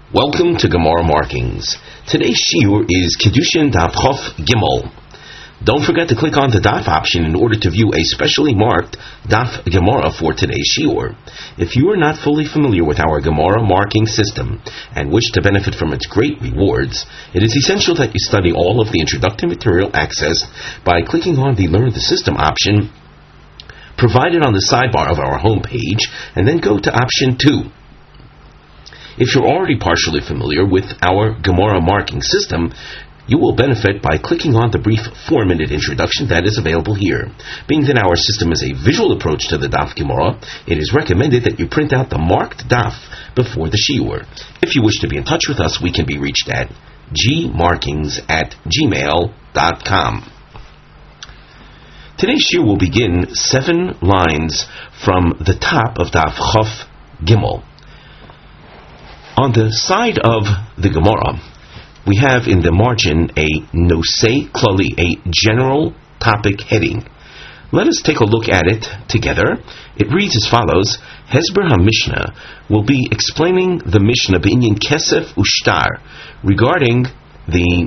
Welcome to Gemara Markings. Today's shiur is Kiddushin Daf Chof Gimel. Don't forget to click on the Daf option in order to view a specially marked Daf Gemara for today's shiur. If you are not fully familiar with our Gemara marking system and wish to benefit from its great rewards, it is essential that you study all of the introductory material accessed by clicking on the Learn the System option provided on the sidebar of our homepage, and then go to option 2. If you're already partially familiar with our Gemara marking system, you will benefit by clicking on the brief 4-minute introduction that is available here. Being that our system is a visual approach to the Daf Gemara, it is recommended that you print out the marked Daf before the shiur. If you wish to be in touch with us, we can be reached at gmarkings@gmail.com. Today's shiur will begin 7 lines from the top of Daf Chof Gimel. On the side of the Gemara, we have in the margin a Nosei Klali, a general topic heading. Let us take a look at it together. It reads as follows: Hesber HaMishnah will be explaining the Mishnah B'inyan Kesef Ushtar regarding the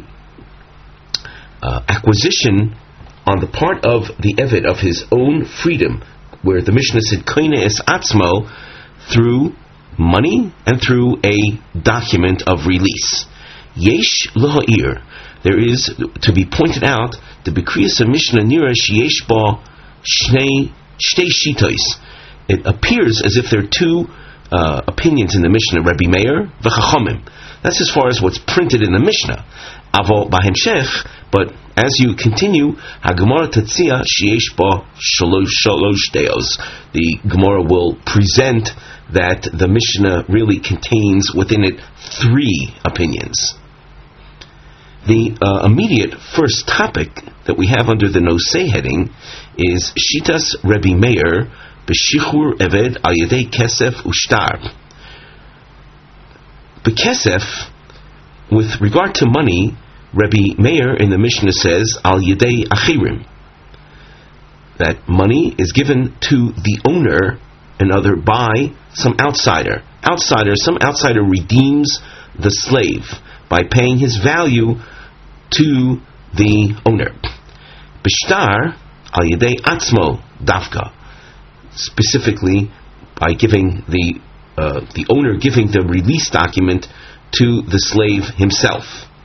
acquisition on the part of the Eved of his own freedom, where the Mishnah said Koine es Atzmo, through money and through a document of release. Yesh l'ha'ir, there is to be pointed out the Bekriyas Mishnah Nira sheyesh ba shtei shitos. It appears as if there are 2 opinions in the Mishnah, Rabbi Meir v'Chachamim. That's as far as what's printed in the Mishnah. Avo b'hemshech, but as you continue, HaGemara Tatzia sheyesh ba shalosh deos. The Gemara will present that the Mishnah really contains within it 3 opinions. The immediate first topic that we have under the Nosei heading is Shitas Rabbi Meir B'Shichur Eved Al Yedei Kesef Ushtar. B'Kesef, with regard to money, Rabbi Meir in the Mishnah says Al Yedei Achirim, that money is given to the owner, another by some outsider. Some outsider redeems the slave by paying his value to the owner. Bishtar al yedei atzmo dafka, specifically by giving the owner giving the release document to the slave himself.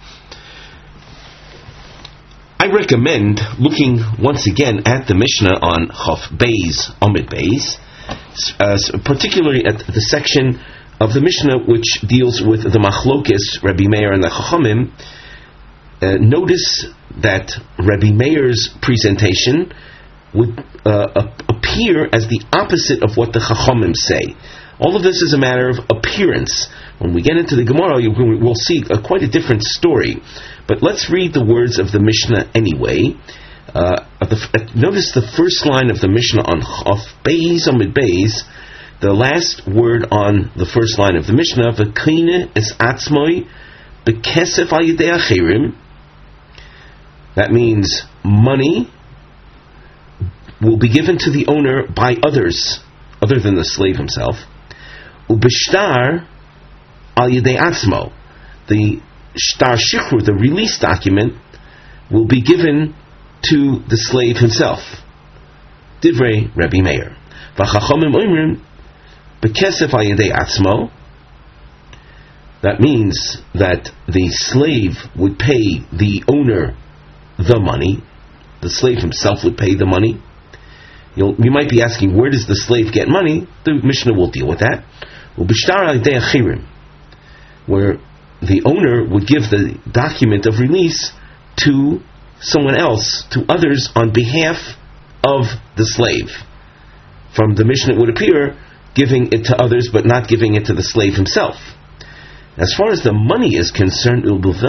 I recommend looking once again at the Mishnah on Chof Beis, Amid Beis, particularly at the section of the Mishnah which deals with the Machlokes, Rabbi Meir and the Chachamim. Notice that Rabbi Meir's presentation would appear as the opposite of what the Chachamim say. All of this is a matter of appearance. When we get into the Gemara, we'll see quite a different story. But let's read the words of the Mishnah anyway. Notice the first line of the Mishnah on Chof Beis Amid Beis, the last word on the first line of the Mishnah, V'koine es atzmoi b'kesef al yedei achirim. That means money will be given to the owner by others, other than the slave himself. Ubishtar al yedei atzmo, the shtar shichur, the release document, will be given to the slave himself. Divrei Rabbi Meir. V'chachamim oimrim b'kesef al yedei atzmo. That means that the slave would pay the owner the money. The slave himself would pay the money. You might be asking, where does the slave get money? The Mishnah will deal with that. Ubishtar al yedei achirim, where the owner would give the document of release to someone else, to others, on behalf of the slave. From the Mishnah it would appear giving it to others but not giving it to the slave himself. As far as the money is concerned,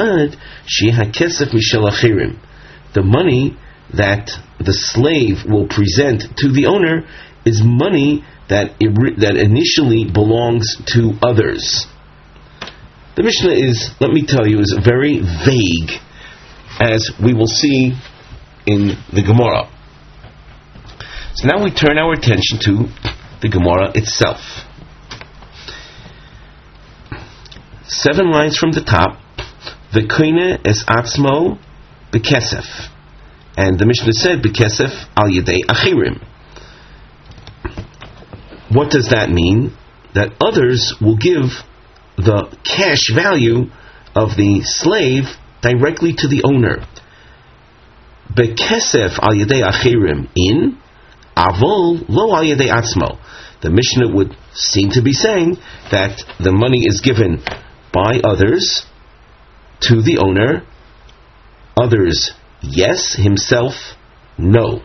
the money that the slave will present to the owner is money that initially belongs to others. The Mishnah is, let me tell you, is very vague, as we will see in the Gemara. So now we turn our attention to the Gemara itself. 7 lines from the top, V'koine es atzmo b'kesef. And the Mishnah said, b'kesef al yedei achirim. What does that mean? That others will give the cash value of the slave directly to the owner. B'kesef al yedei achirim in, avol lo al yedei atzmo. The Mishnah would seem to be saying that the money is given by others to the owner. Others, yes. Himself, no.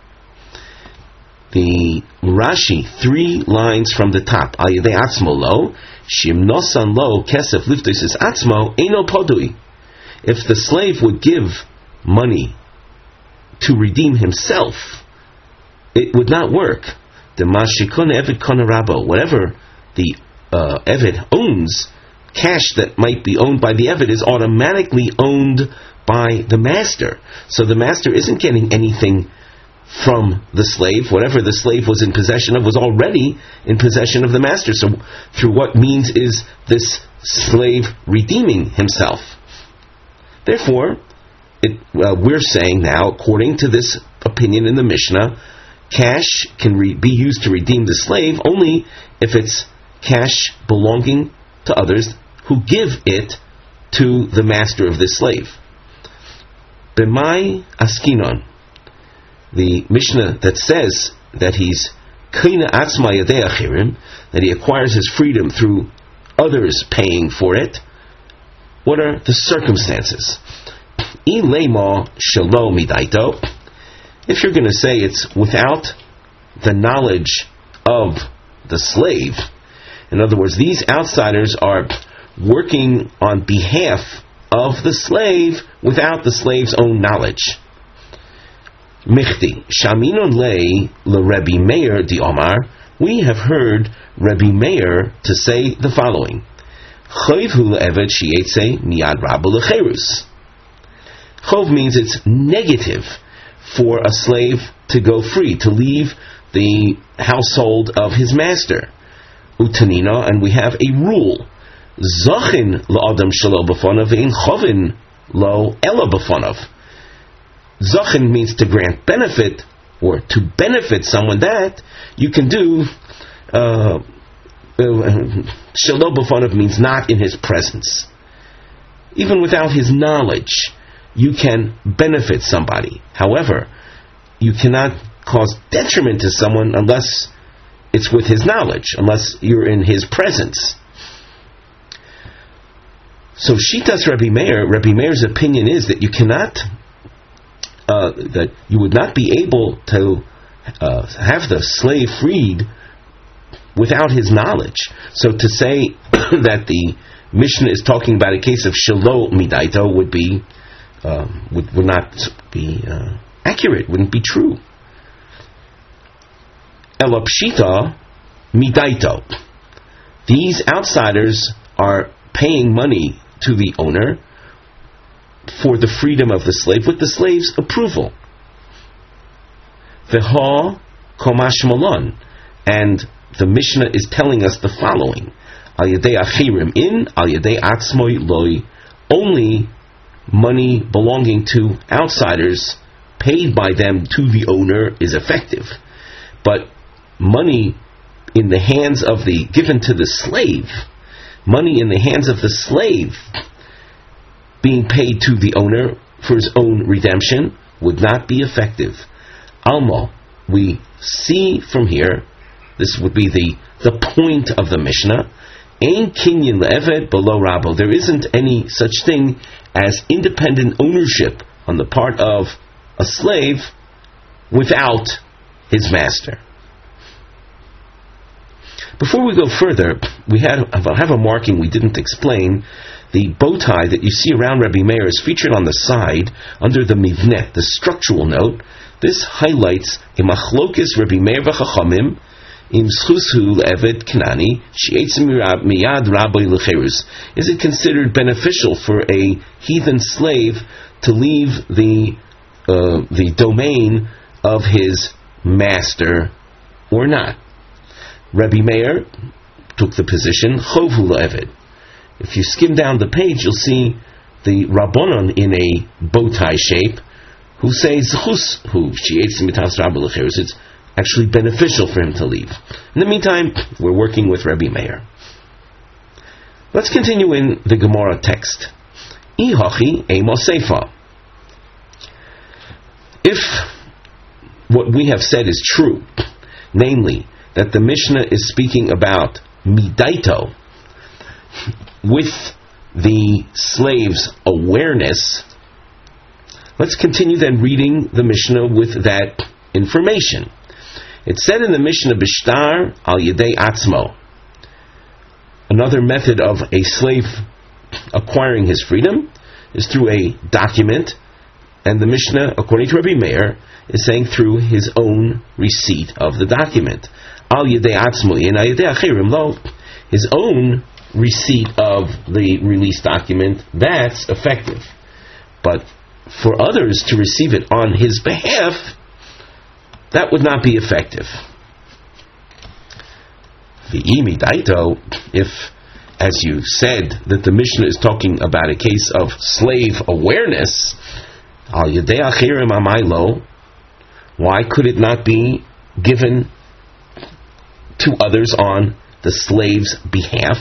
The Rashi, 3 lines from the top. Al yedei atzmo lo, shim nosan lo kesef liftos es atzmo, eino podui. If the slave would give money to redeem himself, it would not work. The mashikon eved konarabo, whatever the eved owns, cash that might be owned by the eved is automatically owned by the master. So the master isn't getting anything from the slave. Whatever the slave was in possession of was already in possession of the master. So through what means is this slave redeeming himself? Therefore, we're saying now, according to this opinion in the Mishnah, cash can be used to redeem the slave only if it's cash belonging to others who give it to the master of this slave. B'mai askinon, the Mishnah that says that he's kaina atzma yadei achirim, that he acquires his freedom through others paying for it. What are the circumstances? Ilema shelo midaito. If you're going to say it's without the knowledge of the slave, in other words, these outsiders are working on behalf of the slave without the slave's own knowledge. Michti, Shaminon lei l'Rebbi Meir di Omar, we have heard Rebbe Meir to say the following: Chov hu le'eved shi'etze miyad rabba lecherus. Chov means it's negative for a slave to go free, to leave the household of his master. Utanina, and we have a rule: Zachin la'adam shelo b'fonav ve'in chovin lo ela b'fonav. Zachin means to grant benefit, or to benefit someone, that you can do. Shelo b'fonav means not in his presence. Even without his knowledge, you can benefit somebody. However, you cannot cause detriment to someone unless it's with his knowledge, unless you're in his presence. So Shitas Rebbe Meir's opinion is that you cannot, that you would not be able to have the slave freed without his knowledge. So to say that the Mishnah is talking about a case of shelo midaito would be would not be accurate, wouldn't be true. Elapshita midaito. These outsiders are paying money to the owner for the freedom of the slave with the slave's approval. Veha komash malon, and the Mishnah is telling us the following: Al yedei achirim in, al yedei atzmoi loi. Only money belonging to outsiders, paid by them to the owner, is effective. But money in the hands of the, given to the slave, money in the hands of the slave being paid to the owner for his own redemption would not be effective. Alma, we see from here, this would be the point of the Mishnah, Ein kinyan le'eved below rabo. There isn't any such thing as independent ownership on the part of a slave without his master. Before we go further, we have a marking we didn't explain. The bow tie that you see around Rebbe Meir is featured on the side under the mivneh, the structural note. This highlights a machlokis Rebbe Meir v'chachamim im schushu le'eved kanani she'etzim miyad rabbi lecherus. Is it considered beneficial for a heathen slave to leave the domain of his master or not? Rebbe Meir took the position chovu le'eved. if you skim down the page, you'll see the Rabbanon in a bow tie shape who say Zchus hu she'etz mitas Rabbi Lecheres. It's actually beneficial for him to leave. In the meantime, we're working with Rabbi Meir. Let's continue in the Gemara text. Ihachi emos seifa. If what we have said is true, namely that the Mishnah is speaking about midaito with the slave's awareness, let's continue then reading the Mishnah with that information. It said in the Mishnah, Bishtar al yedei atzmo. Another method of a slave acquiring his freedom is through a document, and the Mishnah, according to Rabbi Meir, is saying through his own receipt of the document. Al yedei atzmo, in al yedei achirim lo, his own receipt of the release document, that's effective. But for others to receive it on his behalf, that would not be effective. If, as you said, that the Mishnah is talking about a case of slave awareness, al yedei achirim amaylo, why could it not be given to others on the slave's behalf?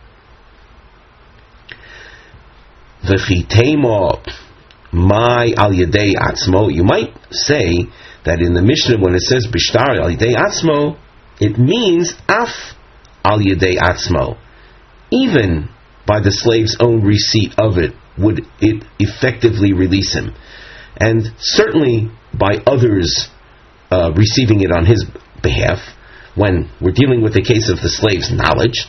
V'chitemo my al yedei atzmo. You might say that in the Mishnah when it says bishtar al yedei atzmo, it means af al yedei atzmo. Even by the slave's own receipt of it would it effectively release him, and certainly by others receiving it on his behalf. When we're dealing with the case of the slave's knowledge,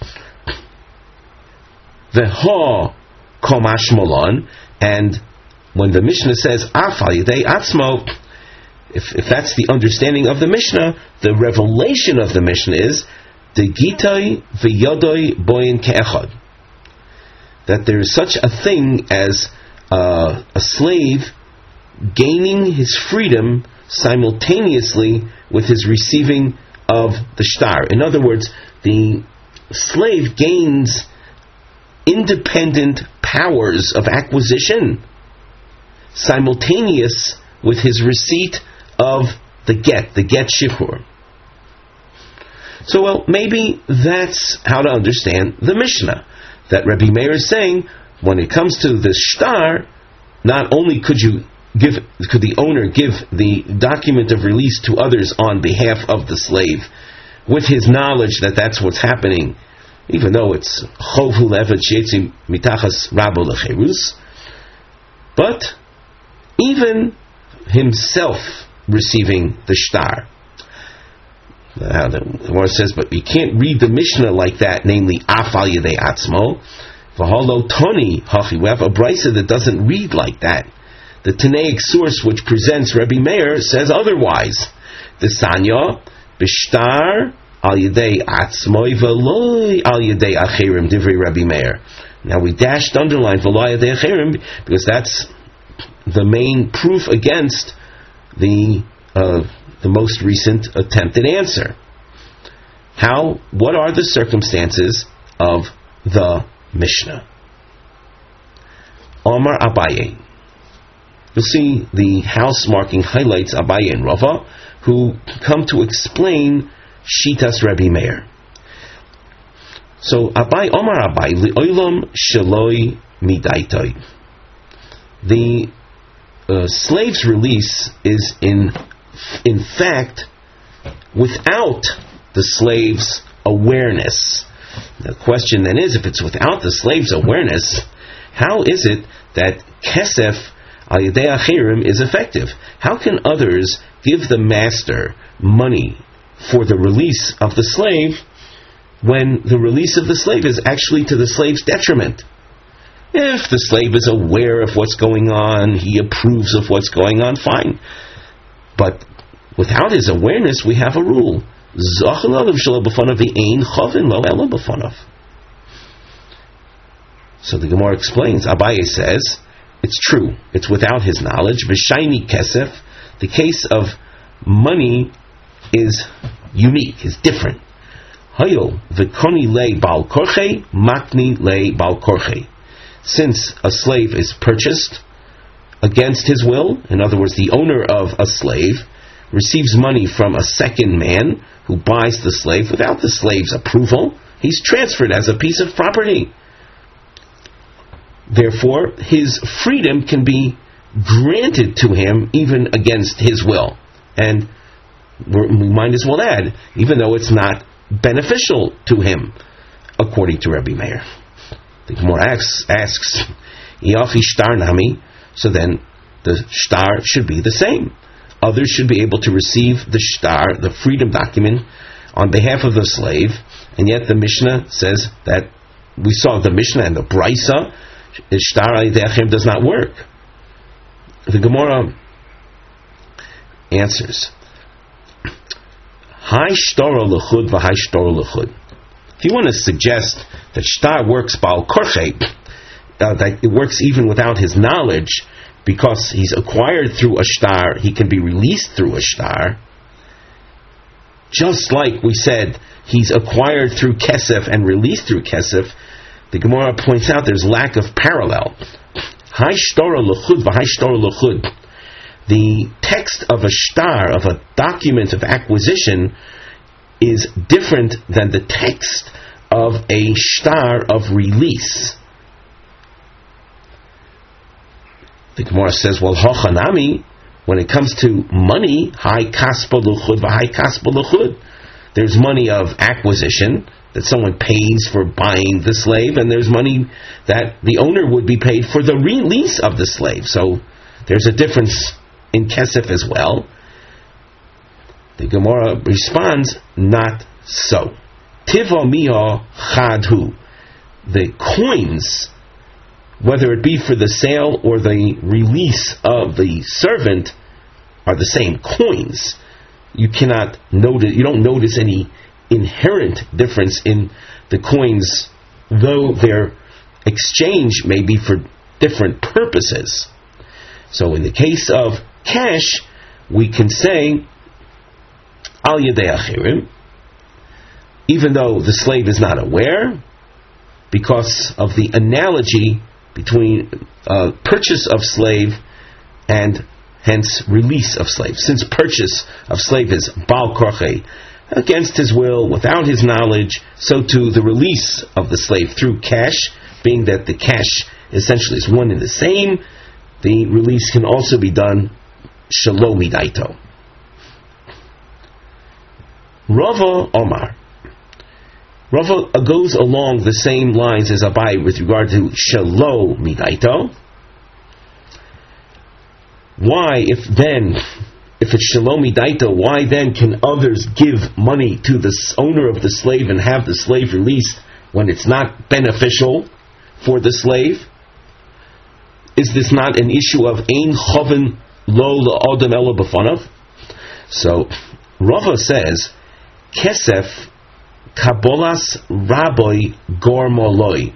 v'ha komash molon, and when the Mishnah says af al yedei atzmo, if that's the understanding of the Mishnah, the revelation of the Mishnah is the gitoi v'yodoi boyin ke'echad, that there is such a thing as a slave gaining his freedom simultaneously with his receiving of the shtar. In other words, the slave gains independent powers of acquisition simultaneous with his receipt of the get shihur. So, well, maybe that's how to understand the Mishnah, that Rabbi Meir is saying, when it comes to the shtar, not only could the owner give the document of release to others on behalf of the slave, with his knowledge that that's what's happening, even though it's chovu levet she'etzi mitachas Rabbi Lecherus, but even himself receiving the shtar. The Gemara says, but you can't read the Mishnah like that, namely af al yedei atzmo. V'halo toni hachi. We have a brisa that doesn't read like that. The Tanaic source which presents Rabbi Meir says otherwise. The Sanya b'shtar al yedei atzmoi v'loi al yedei achirim divrei Rabbi Meir. Now we dashed underline v'loi al yedei achirim because that's the main proof against the most recent attempted answer. What are the circumstances of the Mishnah? Omar Abaye. You'll see the house marking highlights Abaye and Rava, who come to explain Shitas Rabbi Meir. So Omar Abaye, li'olam sheloi midaitoi. The slave's release is in fact without the slave's awareness. The question then is, if it's without the slave's awareness, how is it that kesef al yedei achirim is effective? How can others give the master money for the release of the slave when the release of the slave is actually to the slave's detriment? If the slave is aware of what's going on, he approves of what's going on, fine. But without his awareness, we have a rule. So the Gemara explains, Abaye says, it's true, it's without his knowledge. V'shayni kesef, the case of money is unique, is different. Hayol v'koni le bal korche makni le bal korche. Since a slave is purchased against his will, in other words, the owner of a slave receives money from a second man who buys the slave without the slave's approval, he's transferred as a piece of property. Therefore, his freedom can be granted to him even against his will. And we might as well add, even though it's not beneficial to him, according to Rabbi Meir. The Gemara asks, Yafi shtar nami, so then the shtar should be the same. Others should be able to receive the shtar, the freedom document, on behalf of the slave, and yet the Mishnah says that we saw the Mishnah and the Brisa, shtar al does not work. The Gemara answers, Hai shtar l'chud v'hai shtar l'chud. If you want to suggest that shtar works bal korche, that it works even without his knowledge, because he's acquired through a shtar, he can be released through a shtar. Just like we said, he's acquired through kesef and released through kesef, the Gemara points out there's lack of parallel. Hai shtar l'chud v'hai shtar l'chud. The text of a shtar, of a document of acquisition, is different than the text of a shtar of release. The Gemara says, well, hochanami, when it comes to money, hai kaspa l'chud v'hai kaspa l'chud. There's money of acquisition, that someone pays for buying the slave, and there's money that the owner would be paid for the release of the slave. So there's a difference in kesef as well. The Gemara responds, not so. Tiva miha chadhu. The coins, whether it be for the sale or the release of the servant, are the same coins. You don't notice any inherent difference in the coins, though their exchange may be for different purposes. So in the case of cash, we can say al yedei achirim, even though the slave is not aware, because of the analogy between purchase of slave and hence release of slave. Since purchase of slave is bal korche, against his will, without his knowledge, so too the release of the slave through cash, being that the cash essentially is one and the same, the release can also be done shelo midaito. Rava Omar. Rava goes along the same lines as Abai with regard to shelo midaito. Why, if it's shelo midaito, why then can others give money to the owner of the slave and have the slave released when it's not beneficial for the slave? Is this not an issue of ein choven lo la'odem ela b'fanav? So Rava says, kesef kabolas raboi gormoloi.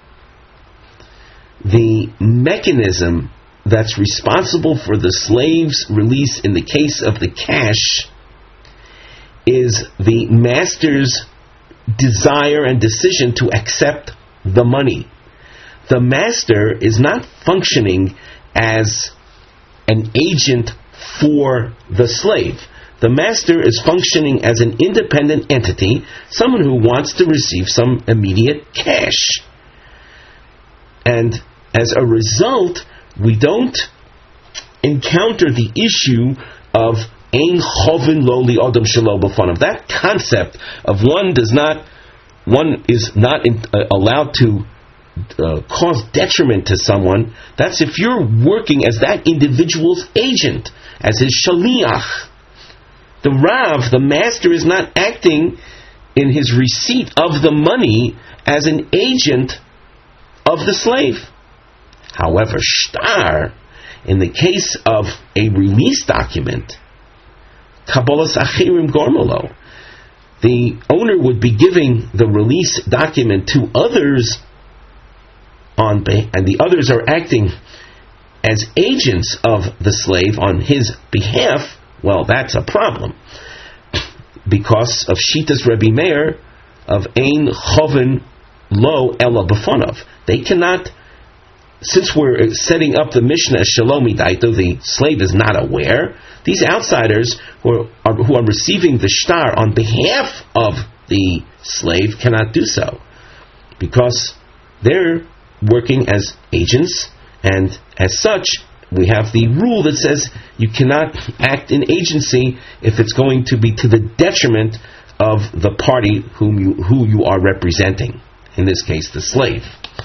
The mechanism that's responsible for the slave's release in the case of the cash is the master's desire and decision to accept the money. The master is not functioning as an agent for the slave. The master is functioning as an independent entity, someone who wants to receive some immediate cash. And as a result, we don't encounter the issue of ein choven lo li adam shelo b'fanav. That concept of one is not allowed to cause detriment to someone. That's if you're working as that individual's agent, as his shaliach. The Rav, the master, is not acting in his receipt of the money as an agent of the slave. However, shtar, in the case of a release document, kabolas achirim gormolo, the owner would be giving the release document to others, and the others are acting as agents of the slave on his behalf. Well, that's a problem. Because of Shitas Rebbe Meir, of ein choven lo ela b'fonav. They cannot, since we're setting up the Mishnah as shalom midaito, the slave is not aware. These outsiders who are receiving the shtar on behalf of the slave cannot do so, because they're working as agents, and as such, we have the rule that says you cannot act in agency if it's going to be to the detriment of the party who you are representing. In this case, the slave.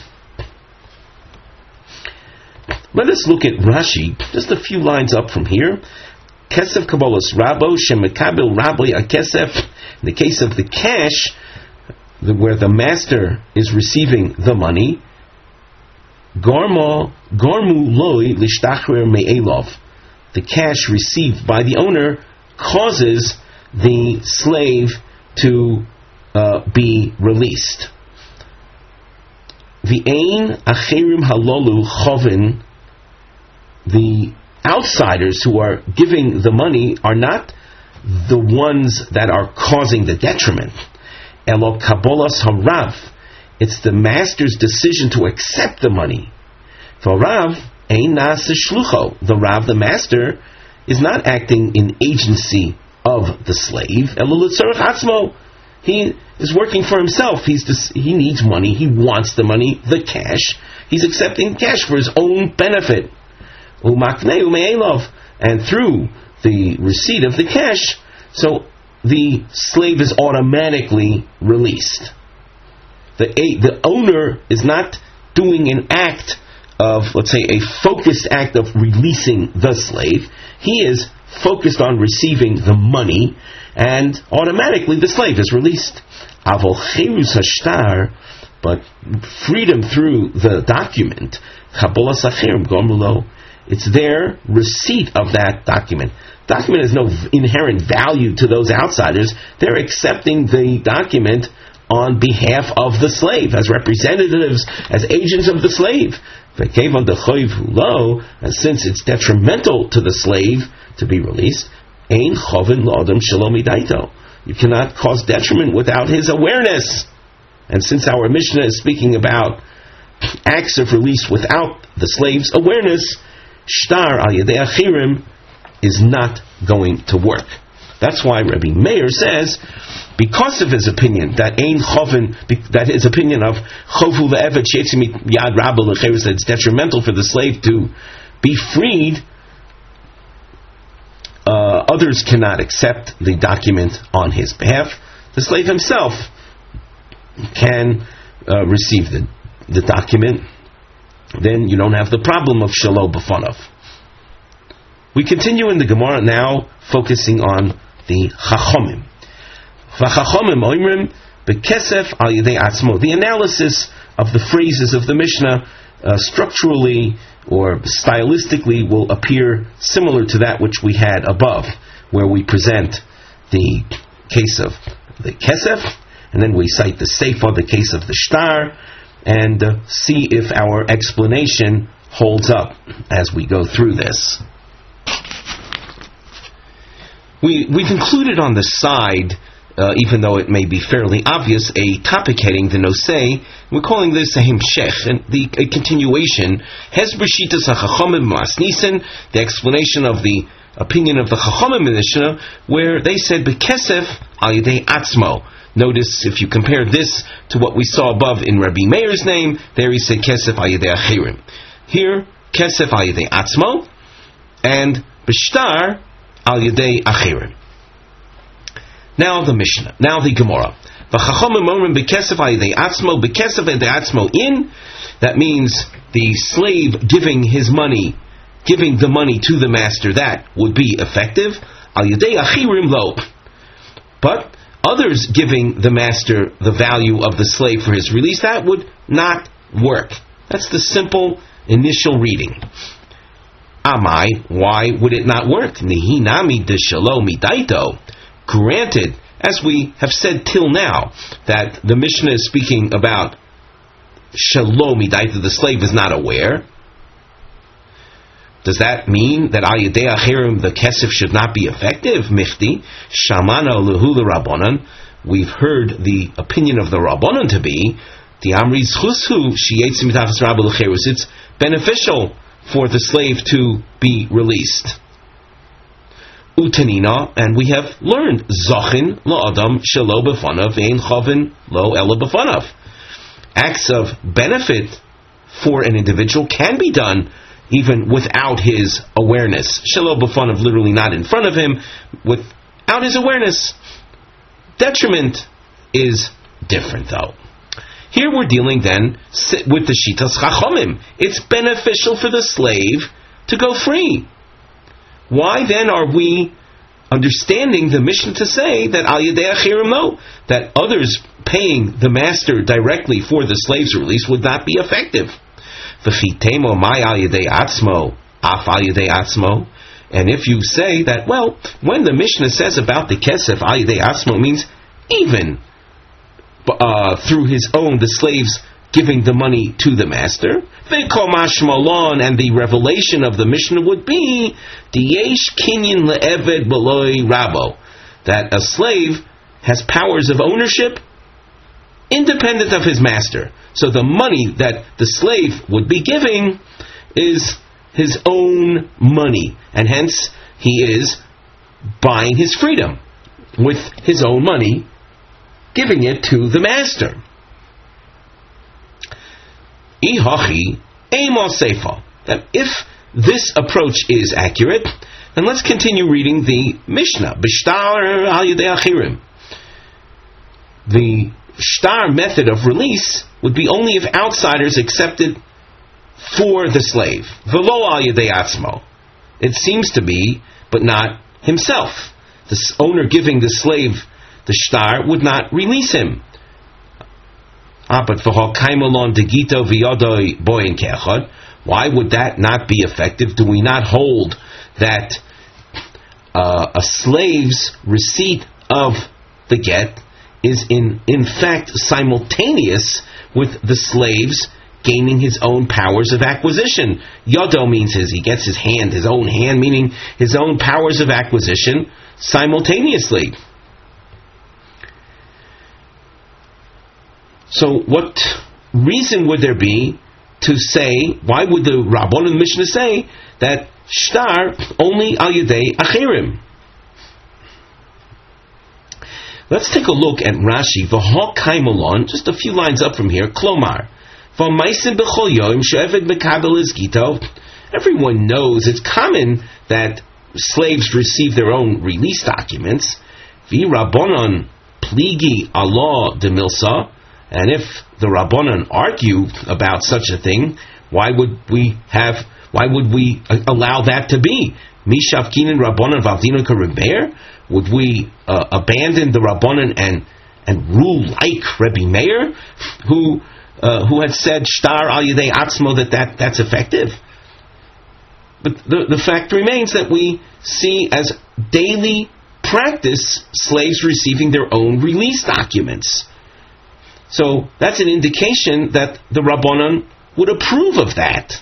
Let us look at Rashi, just a few lines up from here. Kesef Kabbalas Rabo Shemekabil Rabbi Akesef. In the case of the cash, where the master is receiving the money, Garmu Loi Lishtachrer Me'elov. The cash received by the owner causes the slave to be released. V'ein acherim halolu chovin. The outsiders who are giving the money are not the ones that are causing the detriment. Elo kabolas harav. It's the master's decision to accept the money. For Rav, ein nasa shlucho. The Rav, the master, is not acting in agency of the slave. Elo l'tzarech atzmo. He is working for himself. He needs money. He wants the money, the cash. He's accepting cash for his own benefit. Umaknei ume'elov. And through the receipt of the cash, so the slave is automatically released. The owner is not doing an act of, let's say, a focused act of releasing the slave. He is focused on receiving the money, and automatically the slave is released. Avol cherus hashtar, but freedom through the document, chabolas acherim gomulo, it's their receipt of that document. Document has no inherent value to those outsiders. They're accepting the document on behalf of the slave, as representatives, as agents of the slave. And since it's detrimental to the slave to be released, ein chovin l'adam shelo midaito. You cannot cause detriment without his awareness. And since our Mishnah is speaking about acts of release without the slave's awareness, shtar al yedei achirim is not going to work. That's why Rabbi Meir says, because of his opinion that ein chovin, that his opinion of chovu le'eved she'etzim yad rabba lecheres, that it's detrimental for the slave to be freed, others cannot accept the document on his behalf. The slave himself can receive the document. Then you don't have the problem of shalom b'fanav. We continue in the Gemara now, focusing on the Chachomim. V'Chachomim oimrim b'kesef al yedei atzmo. The analysis of the phrases of the Mishnah structurally or stylistically will appear similar to that which we had above, where we present the case of the kesef, and then we cite the seifa, the case of the shtar, and see if our explanation holds up as we go through this. We've included on the side, even though it may be fairly obvious, a topic heading, the nosei. We're calling this a himshech, and a continuation. Hez b'shitas hachachomim masnisen, the explanation of the opinion of the Chachomim Mishnah, where they said b'kesef al yedei atzmo. Notice, if you compare this to what we saw above in Rabbi Meir's name, there he said kesef al yedei achirim. Here, kesef al yedei atzmo, and b'shtar al yedei achirim. Now the Mishnah, now the Gemara. V'chachomim omrim b'kesef al yedei atzmo, b'kesef al yedei atzmo in. That means the slave giving the money to the master, that would be effective. Al yedei achirim lo. But others giving the master the value of the slave for his release, that would not work. That's the simple initial reading. Amai, why would it not work? Nihinami de shalom midaito. Granted, as we have said till now, that the Mishnah is speaking about shalom midaito, the slave is not aware. Does that mean that al yedei achirim, the kesef, should not be effective? Michti shamana lehu l'rabonan. we've heard the opinion of the Rabbanon to be, the Amri Zchushu Sheyetzi Mitachas Rabba L'Cherus. It's beneficial for the slave to be released. Utanina, and we have learned Zachin La'adam Shelo B'fanav Ve'en Chavin Lo Ela B'fanav. Acts of benefit for an individual can be done even without his awareness. Shelo B'fanav, literally not in front of him, without his awareness. Detriment is different, though. Here we're dealing then with the Shitas Chachomim. It's beneficial for the slave to go free. Why then are we understanding the Mishnah to say that Al Yedei Achirim no, that others paying the master directly for the slave's release would not be effective? V'chitemo mai Al Yedei Atzmo, af Al Yedei Atzmo. And if you say that, well, when the Mishnah says about the Kesef Al Yedei Atzmo, it means even through his own, the slaves giving the money to the master. And the revelation of the Mishnah would be Diyesh Kinyan Le'eved B'loi Rabo, that a slave has powers of ownership independent of his master. So the money that the slave would be giving is his own money, and hence he is buying his freedom with his own money, giving it to the master. Ihachi Amos Seifa. That if this approach is accurate, then let's continue reading the Mishnah. B'shtar al Yedei Achirim. The shtar method of release would be only if outsiders accepted for the slave. V'lo al Yedei Atzmo. It seems to be, but not himself. The owner giving the slave the shtar would not release him. Why would that not be effective? Do we not hold that a slave's receipt of the get is in fact simultaneous with the slave's gaining his own powers of acquisition? Yodo means he gets his own hand, meaning his own powers of acquisition simultaneously. So what reason would there be to say, why would the Rabbon and Mishnah say that shtar only al yedei achirim? Let's take a look at Rashi, v'ha kaimalon, just a few lines up from here, klomar, v'maisim b'chol yom she'eved mekabel izgito. Everyone knows, it's common that slaves receive their own release documents. V'rabbonon pligi Allah de milsa. And if the Rabbanan argue about such a thing, why would we allow that to be? Mishafkinin Rabbanan Valdino Kareber? Would we abandon the Rabbanan and rule like Rebbe Meir, who had said Shtar al Yedei Atzmo, that's effective? But the fact remains that we see as daily practice slaves receiving their own release documents. So that's an indication that the Rabbanan would approve of that.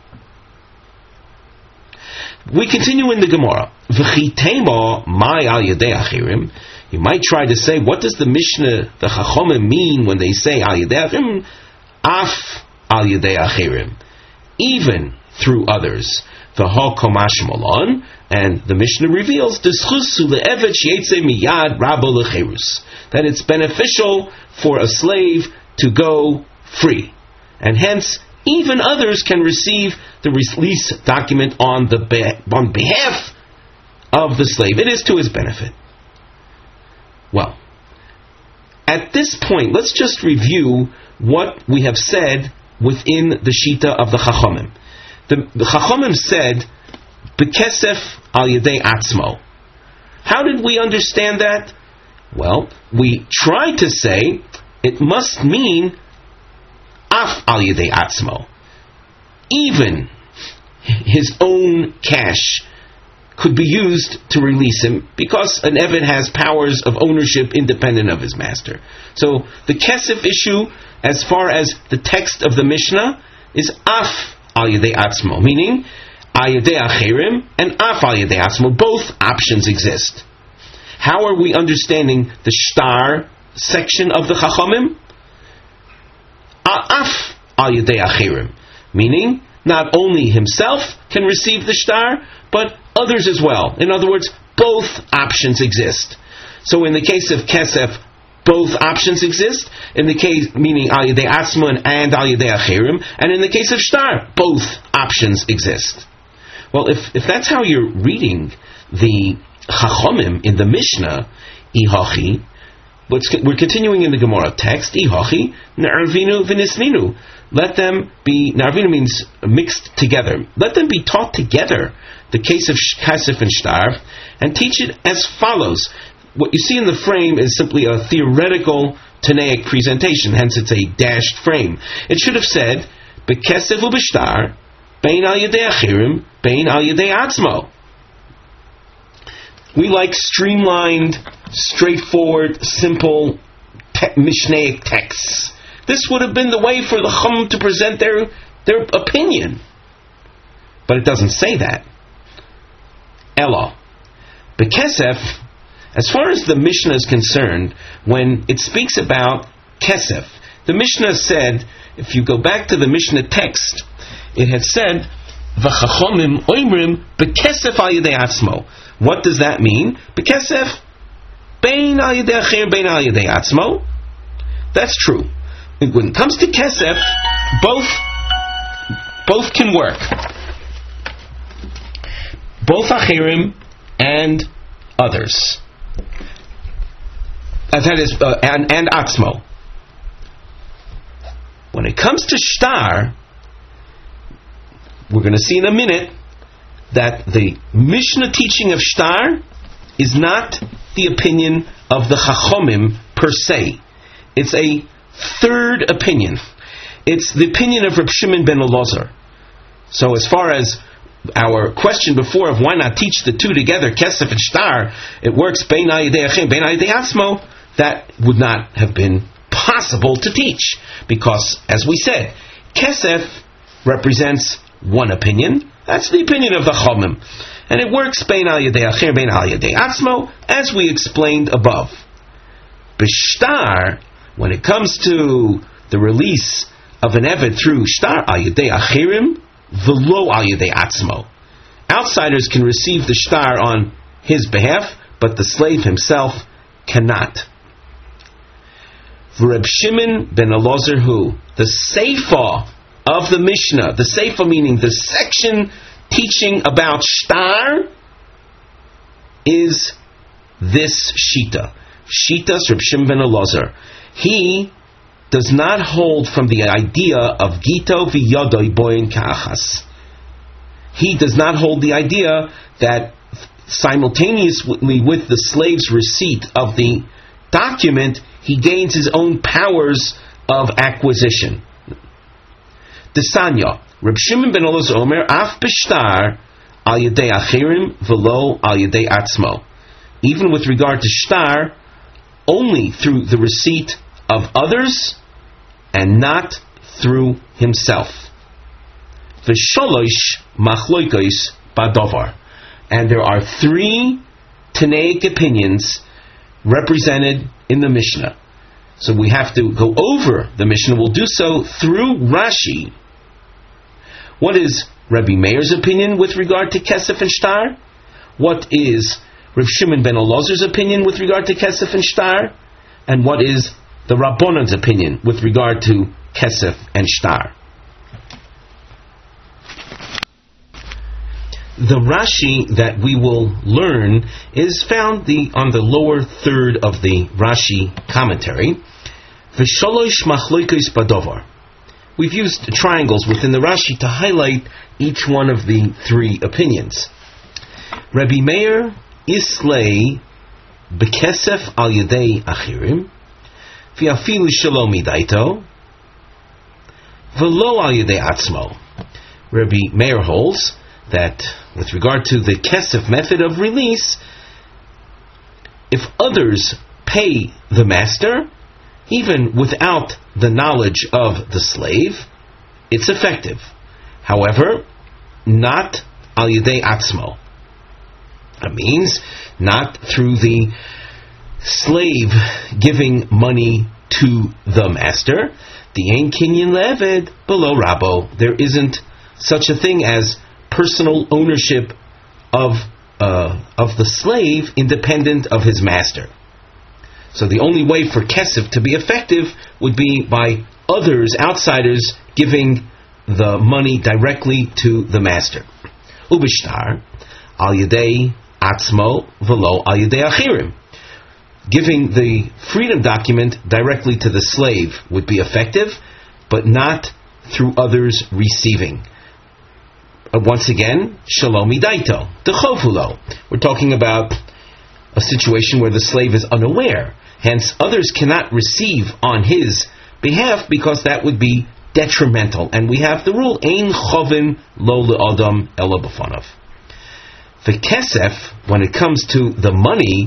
We continue in the Gemara. V'chitema mai al yedei achirim. You might try to say, what does the Mishnah, the Chachomim, mean when they say al yedei achirim? Af al yedei achirim. Even through others. V'ha komash malon. And the Mishnah reveals that it's beneficial for a slave to go free, and hence even others can receive the release document on behalf of the slave. It is to his benefit. Well, at this point, let's just review what we have said within the Shita of the Chachomim. The Chachomim said, B'kesef al Yedei Atzmo. How did we understand that? Well, we tried to say it must mean Af al Yedei Atzmo. Even his own cash could be used to release him, because an Eved has powers of ownership independent of his master. So the Kesef issue, as far as the text of the Mishnah, is Af al Yedei Atzmo, meaning Al Yedei Achirim and Af al Yedei Atzmo. Both options exist. How are we understanding the shtar section of the Chachamim, af al yedei achirim, meaning not only himself can receive the shtar, but others as well. In other words, both options exist. So in the case of kesef, both options exist. In the case, meaning al yedei atzmo and al yedei achirim, and in the case of shtar, both options exist. Well, if that's how you're reading the Chachamim in the Mishnah, ihachi, we're continuing in the Gemara text, ihachi, na'arvinu v'nisminu. Let them be, na'arvinu means mixed together. Let them be taught together, the case of kesef and shtar, and teach it as follows. What you see in the frame is simply a theoretical Tanaic presentation, hence it's a dashed frame. It should have said, B'kesef u'b'shtar, bein al yedei achirim, bein al yedei atzmo. We like streamlined, straightforward, simple Mishnaic texts. This would have been the way for the Chum to present their opinion. But it doesn't say that. Ella. B'kesef, as far as the Mishnah is concerned, when it speaks about kesef, the Mishnah said, if you go back to the Mishnah text, it had said, V'chachomim oimrim b'kesef al yedei atzmo. What does that mean? B'kesef, bein al yedei achir, bein al yedei atzmo. That's true. When it comes to kesef, both can work. Both achirim and others. That is, and atzmo. When it comes to shtar, we're going to see in a minute that the Mishnah teaching of shtar is not the opinion of the Chachomim per se. It's a third opinion. It's the opinion of Reb Shimon ben Elazar. So as far as our question before of why not teach the two together, kesef and shtar, it works bein al yedei achim, bein al yedei atzmo, that would not have been possible to teach. Because, as we said, kesef represents one opinion. That's the opinion of the Chomim. And it works bein al yedei achir, bein al yedei atzmo, as we explained above. B'shtar, when it comes to the release of an eved through shtar al yedei achirim, v'lo al yedei atzmo. Outsiders can receive the shtar on his behalf, but the slave himself cannot. Reb Shimon ben Elazar, who the seifa of the Mishnah, the seifa meaning the section teaching about shtar, is this shita. Shitas Reb Shimon ben Elazar. He does not hold from the idea of Gito v'yodoi boyin ka'achas. He does not hold the idea that simultaneously with the slave's receipt of the document, he gains his own powers of acquisition. Desanya, Reb Shimon ben Elazar Omer, af b'shtar al yedei achirim v'lo al yedei atzmo. Even with regard to shtar, only through the receipt of others and not through himself. V'sholosh machloikos badovar. And there are 3 Tanaic opinions represented in the Mishnah. So we have to go over the Mishnah. We'll do so through Rashi. What is Rabbi Meir's opinion with regard to kesef and shtar? What is Reb Shimon ben Elazar's opinion with regard to kesef and shtar? And what is the Rabbonan's opinion with regard to kesef and shtar? The Rashi that we will learn is found on the lower third of the Rashi commentary. V'sholosh machloikos badovar. We've used triangles within the Rashi to highlight each one of the 3 opinions. Rabbi Meir islay b'kesef al yedei achirim v'afilu shelo midaito v'lo al yedei atzmo. Rabbi Meir holds that with regard to the kesef method of release, if others pay the master, even without the knowledge of the slave, it's effective. However, not al yedei atzmo. That means not through the slave giving money to the master, the ein kinyan le'eved below rabo. There isn't such a thing as personal ownership of the slave independent of his master. So the only way for kesef to be effective would be by others, outsiders, giving the money directly to the master. Ubishtar al yedei atzmo velo al yedei achirim. Giving the freedom document directly to the slave would be effective, but not through others receiving. Once again, shalom idaito, dechovulo. We're talking about a situation where the slave is unaware. Hence, others cannot receive on his behalf because that would be detrimental. And we have the rule, ein chovin lo le'adam ela b'fanav. For kesef, when it comes to the money,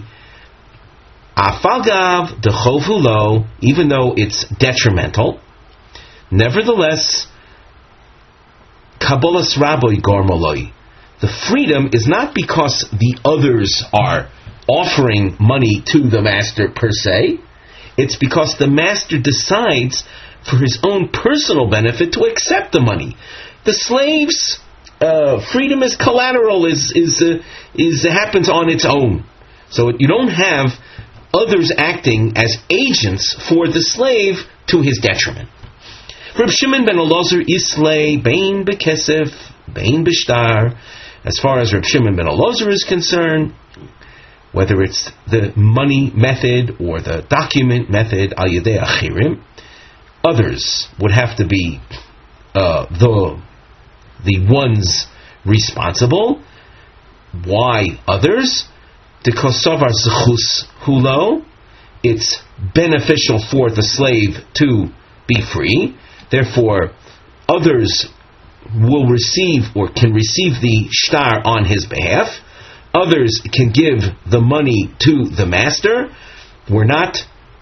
afagav dechovulo, even though it's detrimental, nevertheless, Kabbalas Rabbi Gormoloi. The freedom is not because the others are offering money to the master per se. It's because the master decides for his own personal benefit to accept the money. The slave's freedom is collateral, happens on its own. So you don't have others acting as agents for the slave to his detriment. Reb Shimon ben Elazar islay bein bekesef, bein b'shtar. As far as Reb Shimon ben Elazar is concerned, whether it's the money method or the document method, al yedei achirim, others would have to be the ones responsible. Why others? Because savar zechus hulo, it's beneficial for the slave to be free. Therefore, others will receive or can receive the shtar on his behalf. Others can give the money to the master. We're not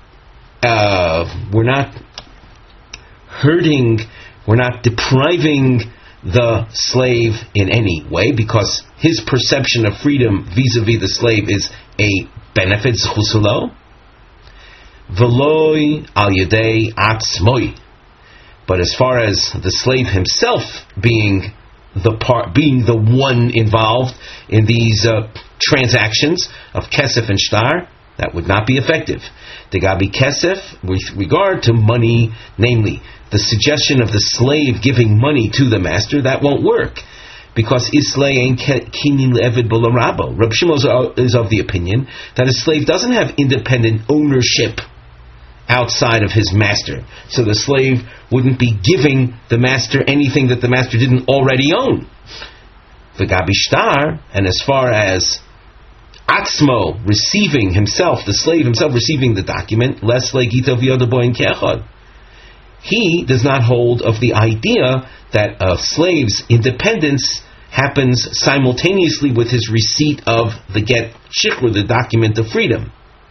hurting, we're not depriving the slave in any way, because his perception of freedom vis-a-vis the slave is a benefit, zchusulo. Veloi al yedei atzmoi. But as far as the slave himself being the one involved in these transactions of kesef and shtar, that would not be effective. The gabi kesef, with regard to money, namely the suggestion of the slave giving money to the master, that won't work, because islay ain't kinyin le'evid b'lo rabo. Reb Shimon is of the opinion that a slave doesn't have independent ownership outside of his master. So the slave wouldn't be giving the master anything that the master didn't already own. V'gabi shtar, and as far as atzmo receiving himself, the slave himself receiving the document, les legito v'yodaboin ke'echad. He does not hold of the idea that a slave's independence happens simultaneously with his receipt of the get shikru, the document of freedom.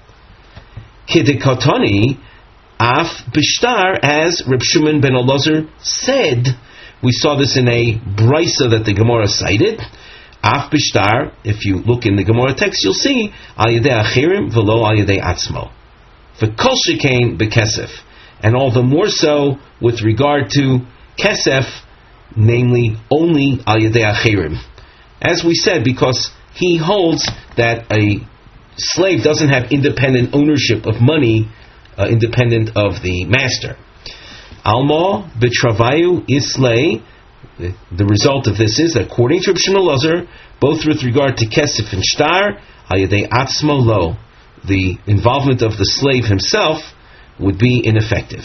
Kidikotani, af bishtar, as Reb Shimon ben Elazar said. We saw this in a brisa that the Gemara cited. Af bishtar, if you look in the Gemara text, you'll see al yedei achirim v'lo al yedei atzmo. V'kol shekain bekesef, and all the more so with regard to kesef, namely only al yedei achirim. As we said, because he holds that a slave doesn't have independent ownership of money, independent of the master. Alma b'travayu islay. The result of this is that according to Reb Shimon Elazar, both with regard to kesef and shtar, al yedei atzmo lo, the involvement of the slave himself would be ineffective.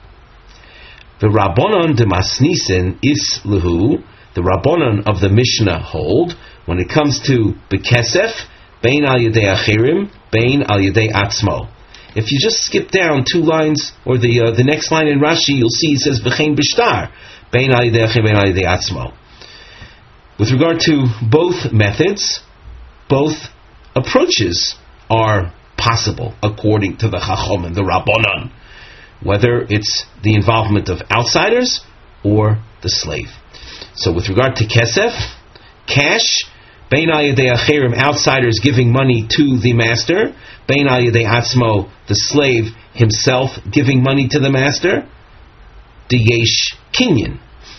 The Rabbanon de Masnisen islehu, the Rabbanon of the Mishnah hold, when it comes to bekesef, bein al yedei achirim, bein al yedei atzmo. If you just skip down 2 lines, or the next line in Rashi, you'll see it says v'chein b'shtar, bein al yedei achirim, bein al yedei atzmo. With regard to both methods, both approaches are possible according to the Chacham and the Rabbanon, whether it's the involvement of outsiders or the slave. So with regard to kesef, cash, Bein al yedei acherim, outsiders giving money to the master. Bein al yedei atzmo, the slave himself giving money to the master. Yesh kinyan.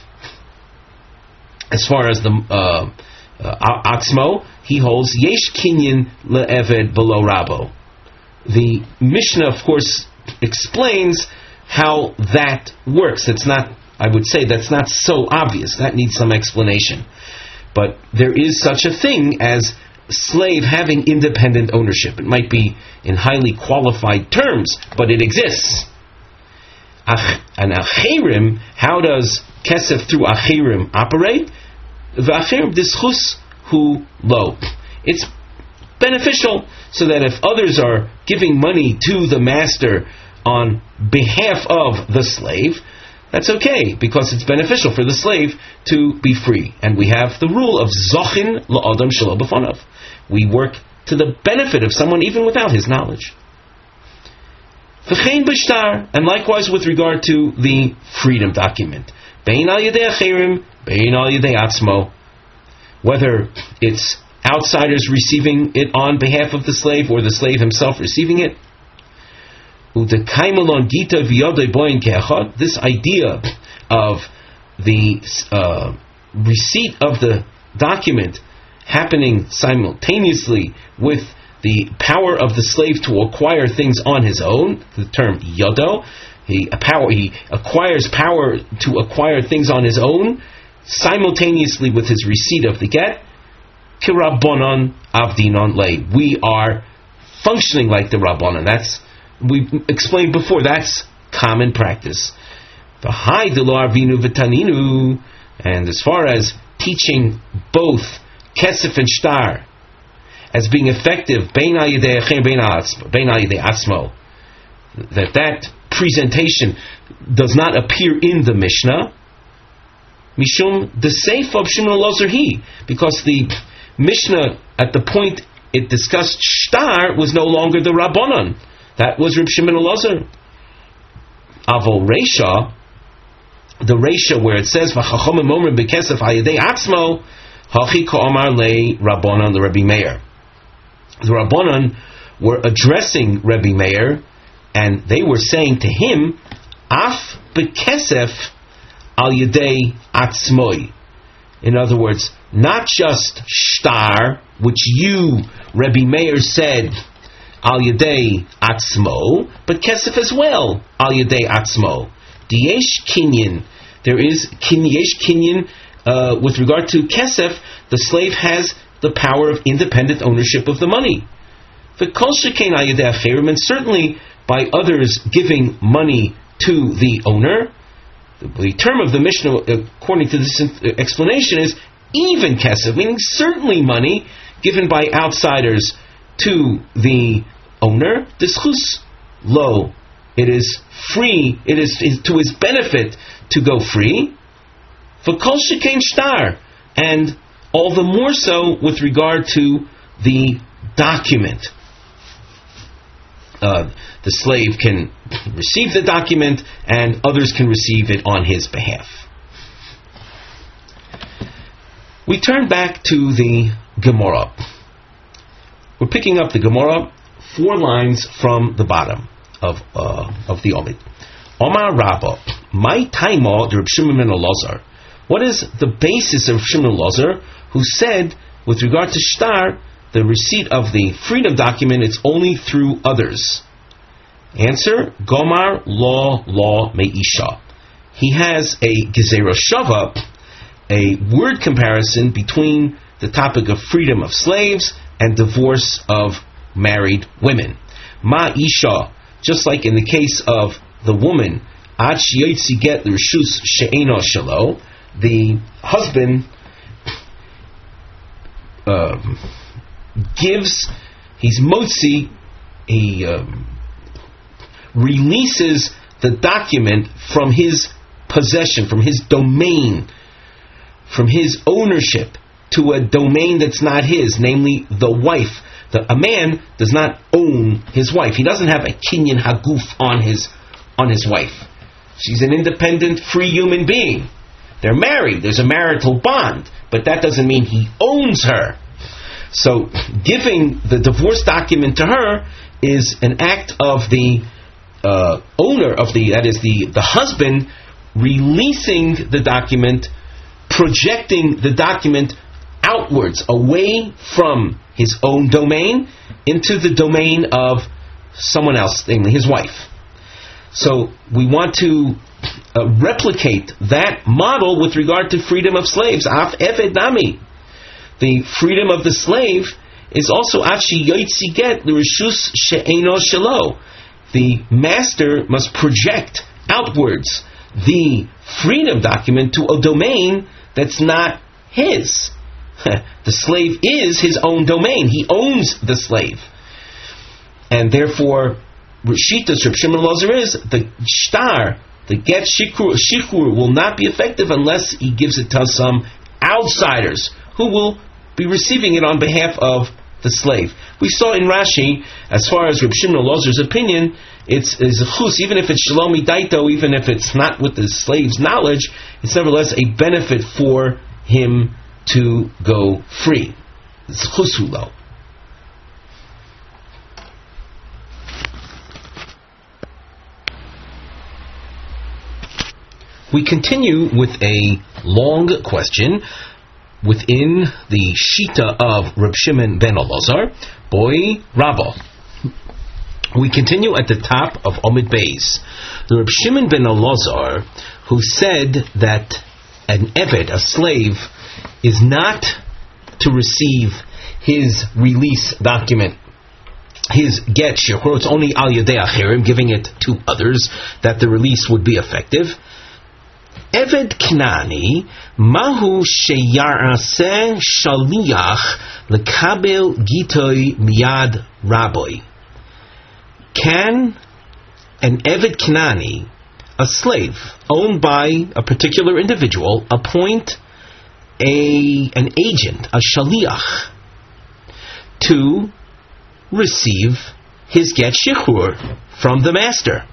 As far as the atzmo, he holds yesh kinyan le'eved below rabo. The Mishnah, of course, explains how that works. It's not, I would say, that's not so obvious. That needs some explanation. But there is such a thing as slave having independent ownership. It might be in highly qualified terms, but it exists. And acherim, how does kesef through acherim operate? V'acherim dischus hu lo. It's beneficial, so that if others are giving money to the master on behalf of the slave, that's okay, because it's beneficial for the slave to be free. And we have the rule of zochin la'adam shelo b'fanav. We work to the benefit of someone even without his knowledge. V'chein b'shtar, and likewise with regard to the freedom document. Bein al yedei acherim, bein al yedei atzmo. Whether it's outsiders receiving it on behalf of the slave or the slave himself receiving it. This idea of the receipt of the document happening simultaneously with the power of the slave to acquire things on his own, the term yodo, he acquires power to acquire things on his own simultaneously with his receipt of the get. Kirabbonon avdinon lei. We are functioning like the Rabbonon. That's, we explained before, that's common practice. V'hai delo arvinu v'taninu, and as far as teaching both kesef and shtar as being effective, bein al yedei achem bein al yedei atzmo, that presentation does not appear in the Mishnah. Mishum the seif of Shimon Elazar he, because the Mishnah at the point it discussed shtar was no longer the Rabbanon. That was Reb Shimon Elazar. Avol Reisha, the Reisha where it says v'chachomim omrim bekesef hayedei atzmo hachi ka'amar le Rabbanon the Rebbe Meir. The Rabbanon were addressing Rebbe Meir, and they were saying to him, af bekesef al yedei atzmoi. In other words, not just shtar, which you, Rebbe Meir, said al yedei atzmo, but kesef as well al yedei atzmo. Diesh kinyan, there is yesh kinyan with regard to kesef. The slave has the power of independent ownership of the money. V'kol shekain al yedei acherim, and certainly by others giving money to the owner. The term of the Mishnah, according to this explanation, is even kesef, meaning certainly money given by outsiders to the owner. Dischus lo, it is free, it is to his benefit to go free. V'kol shekain shtar, and all the more so with regard to the document. The slave can receive the document, and others can receive it on his behalf. We turn back to the Gemara. We're picking up the Gemara 4 lines from the bottom of the Omid. Omar Rabba, my taima the Reb Shimon ben Elazar. What is the basis of Shimon Elazar, who said, with regard to shtar, the receipt of the freedom document, it's only through others? Answer, Gomar law me'isha. He has a gezerah shava, a word comparison between the topic of freedom of slaves and divorce of married women. Ma'isha, just like in the case of the woman, ad sheyotzi get l'reshus she'eno shelo, the husband gives, he's motzi, he releases the document from his possession, from his domain, from his ownership to a domain that's not his, namely the wife. A man does not own his wife. He doesn't have a kinyan haguf on his wife. She's an independent, free human being. They're married. There's a marital bond, but that doesn't mean he owns her. So giving the divorce document to her is an act of the owner of the husband, releasing the document, projecting the document outwards, away from his own domain into the domain of someone else, namely his wife. So we want to replicate that model with regard to freedom of slaves. Af eved nami. The freedom of the slave is also achi yotzi get l'rishus she'eno shelo. The master must project outwards the freedom document to a domain that's not his. The slave is his own domain. He owns the slave. And therefore, Rishitas Reb Shimon Lozer is the shtar, the get shikur will not be effective unless he gives it to some outsiders who will be receiving it on behalf of the slave. We saw in Rashi, as far as Reb Shimon Lozer's opinion, it's a chus, even if it's shalomi daito, even if it's not with the slave's knowledge, it's nevertheless a benefit for him to go free. It's chusulo. We continue with a long question within the Shita of Reb Shimon ben Elazar, Boy Rabba. We continue at the top of Omid Beis. The Reb Shimon ben Elazar, who said that an eved, a slave, is not to receive his release document, his get shechur, it's only al yadei acherim, giving it to others, that the release would be effective. Eved Knani, mahu sheyaraseh shaliach lekabel gitoi miyad rabbi. Can an Eved Knani, a slave owned by a particular individual, appoint an agent, a shaliach, to receive his get shichur from the master?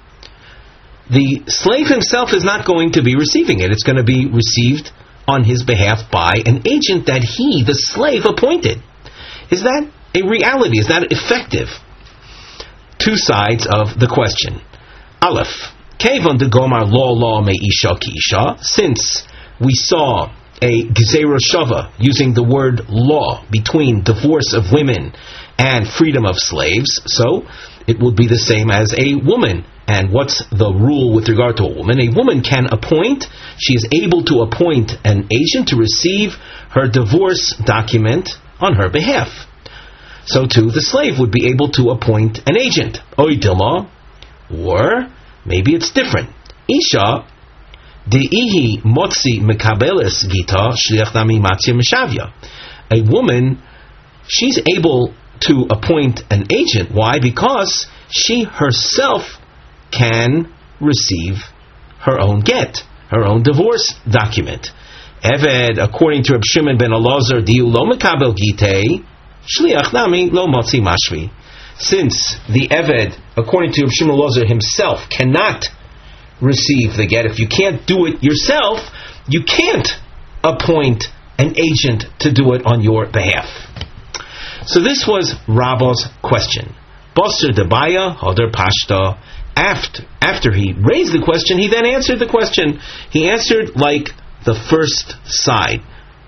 The slave himself is not going to be receiving it. It's going to be received on his behalf by an agent that he, the slave, appointed. Is that a reality? Is that effective? Two sides of the question. Aleph, Kevon de Gomar lo me isha ki isha, since we saw a Gezerah Shava using the word law between divorce of women and freedom of slaves, so it would be the same as a woman. And what's the rule with regard to a woman? A woman can appoint, she is able to appoint an agent to receive her divorce document on her behalf. So too, the slave would be able to appoint an agent. Oidilma, or maybe it's different. Isha, de'ihi motzi mekabeles gita shliach nami matzia mishavya. A woman, she's able to appoint an agent. Why? Because she herself can receive her own get, her own divorce document. Eved, according to Reb Shimon ben Elazar, diu lo mekabel gitei, shliach nami lo motzi mashvi. Since the Eved, according to Reb Shimon ben Elazar himself, cannot receive the get, if you can't do it yourself, you can't appoint an agent to do it on your behalf. So this was Rabba's question. Boser debaya hoder pashta. After he raised the question, he then answered the question. He answered like the first side.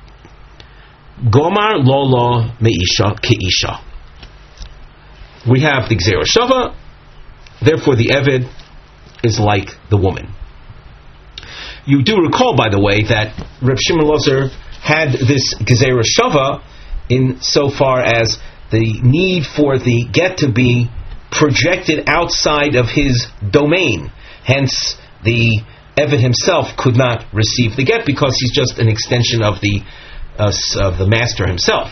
Gomar lo meisha keisha. We have the Gezerah Shava, therefore the Eved is like the woman. You do recall, by the way, that Reb Shimon Elazar had this Gezerah Shava in so far as the need for the get to be projected outside of his domain. Hence, the Eved himself could not receive the get because he's just an extension of the master himself.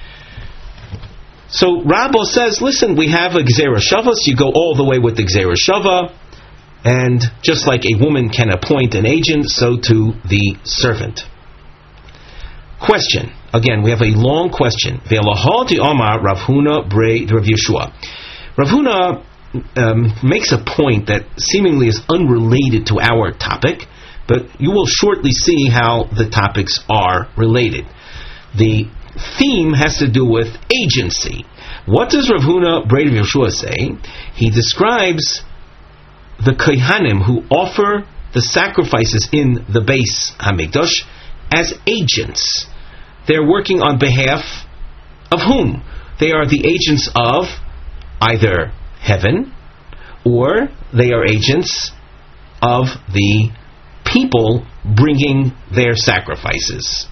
So Rabbo says, listen, we have a Gezerah Shava, so you go all the way with the Gezerah Shava, and just like a woman can appoint an agent, so too the servant. Question. Again, we have a long question. Ve'lahal di'amar Rav Huna brei Rav Yeshua. Rav Huna makes a point that seemingly is unrelated to our topic, but you will shortly see how the topics are related. The theme has to do with agency. What does Rav Huna Brei Rav Yeshua say? He describes the Kohanim who offer the sacrifices in the Beis Hamikdash as agents. They're working on behalf of whom? They are the agents of either heaven, or they are agents of the people bringing their sacrifices.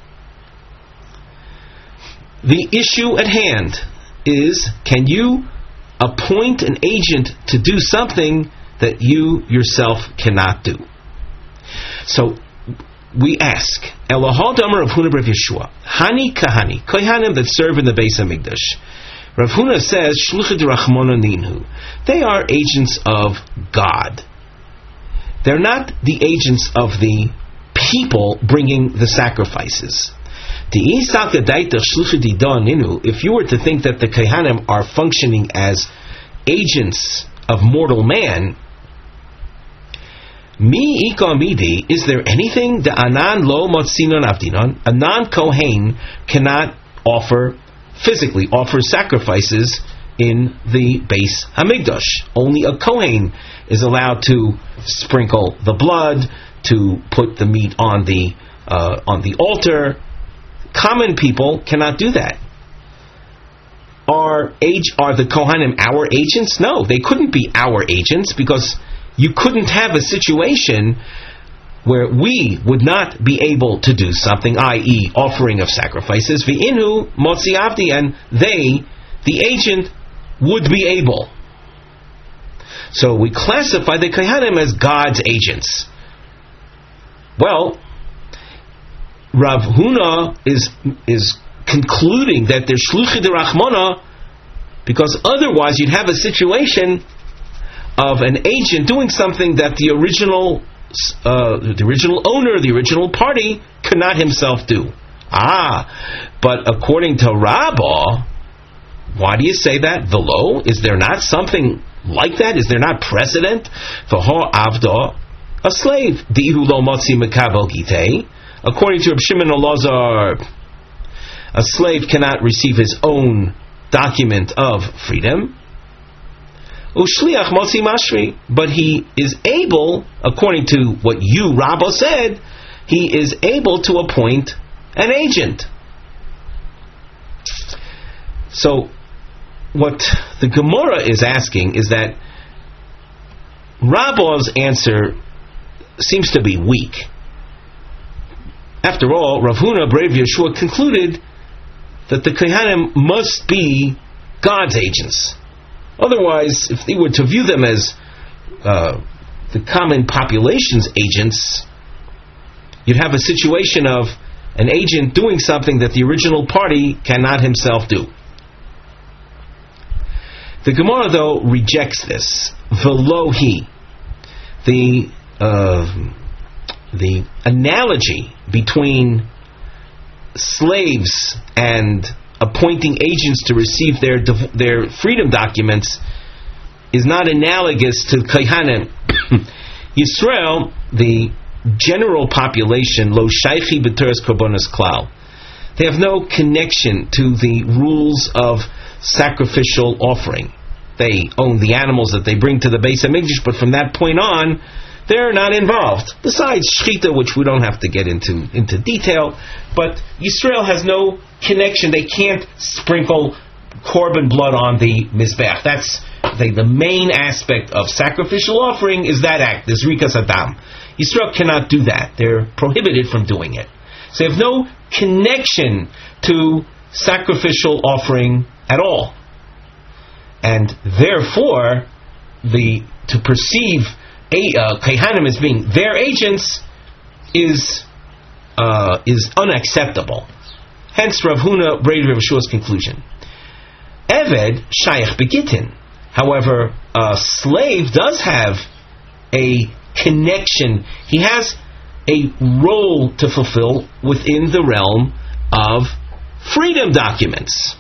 The issue at hand is, can you appoint an agent to do something that you yourself cannot do? So we ask, Elahal Damar Rav Huna Rav Yeshua, Hani Kahani, Kohanim that serve in the Beis Hamikdash. Rav Huna says, Shluchei D'Rachmana Ninhu. They are agents of God. They're not the agents of the people bringing the sacrifices. If you were to think that the Kohanim are functioning as agents of mortal man, is there anything the Anan lo motzinon avdinon? A non-Kohen cannot physically offer sacrifices in the Beis Hamikdash. Only a Kohen is allowed to sprinkle the blood, to put the meat on the altar. Common people cannot do that. Are the Kohanim our agents? No, they couldn't be our agents, because you couldn't have a situation where we would not be able to do something, i.e. offering of sacrifices, v'inu motzi avdi, and they, the agent, would be able. So we classify the Kohanim as God's agents. Well, Rav Huna is concluding that they're Shluchei D'Rachmana, because otherwise you'd have a situation of an agent doing something that the original owner, the original party, cannot himself do. But according to Rabbah, why do you say that? Velo, is there not something like that? Is there not precedent? V'ho avda, a slave. Di'hu lo motzi mekabel gitei. According to Reb Shimon Elazar, a slave cannot receive his own document of freedom. Ushliach motzi mashri, but he is able, according to what you, Rabbah, said, he is able to appoint an agent. So, what the Gemara is asking is that Rabbah's answer seems to be weak. After all, Rav Huna Brei Rav Yeshua concluded that the Kohanim must be God's agents. Otherwise, if they were to view them as the common population's agents, you'd have a situation of an agent doing something that the original party cannot himself do. The Gemara, though, rejects this. Velo hi. The analogy between slaves and appointing agents to receive their freedom documents is not analogous to Kohanim. Yisrael, the general population, lo shaychi b'teres korbanos klal. They have no connection to the rules of sacrificial offering. They own the animals that they bring to the Beis Hamikdash, but from that point on, they're not involved. Besides shechita, which we don't have to get into detail, but Yisrael has no connection. They can't sprinkle korban blood on the mizbech. That's the main aspect of sacrificial offering, is that act, the zrikas hadam. Yisrael cannot do that. They're prohibited from doing it. So they have no connection to sacrificial offering at all. And therefore, to perceive Kohanim as being their agents is unacceptable. Hence Rav Huna Brei Rav Yeshua's conclusion. Eved shayach begitin. However, a slave does have a connection. He has a role to fulfill within the realm of freedom documents.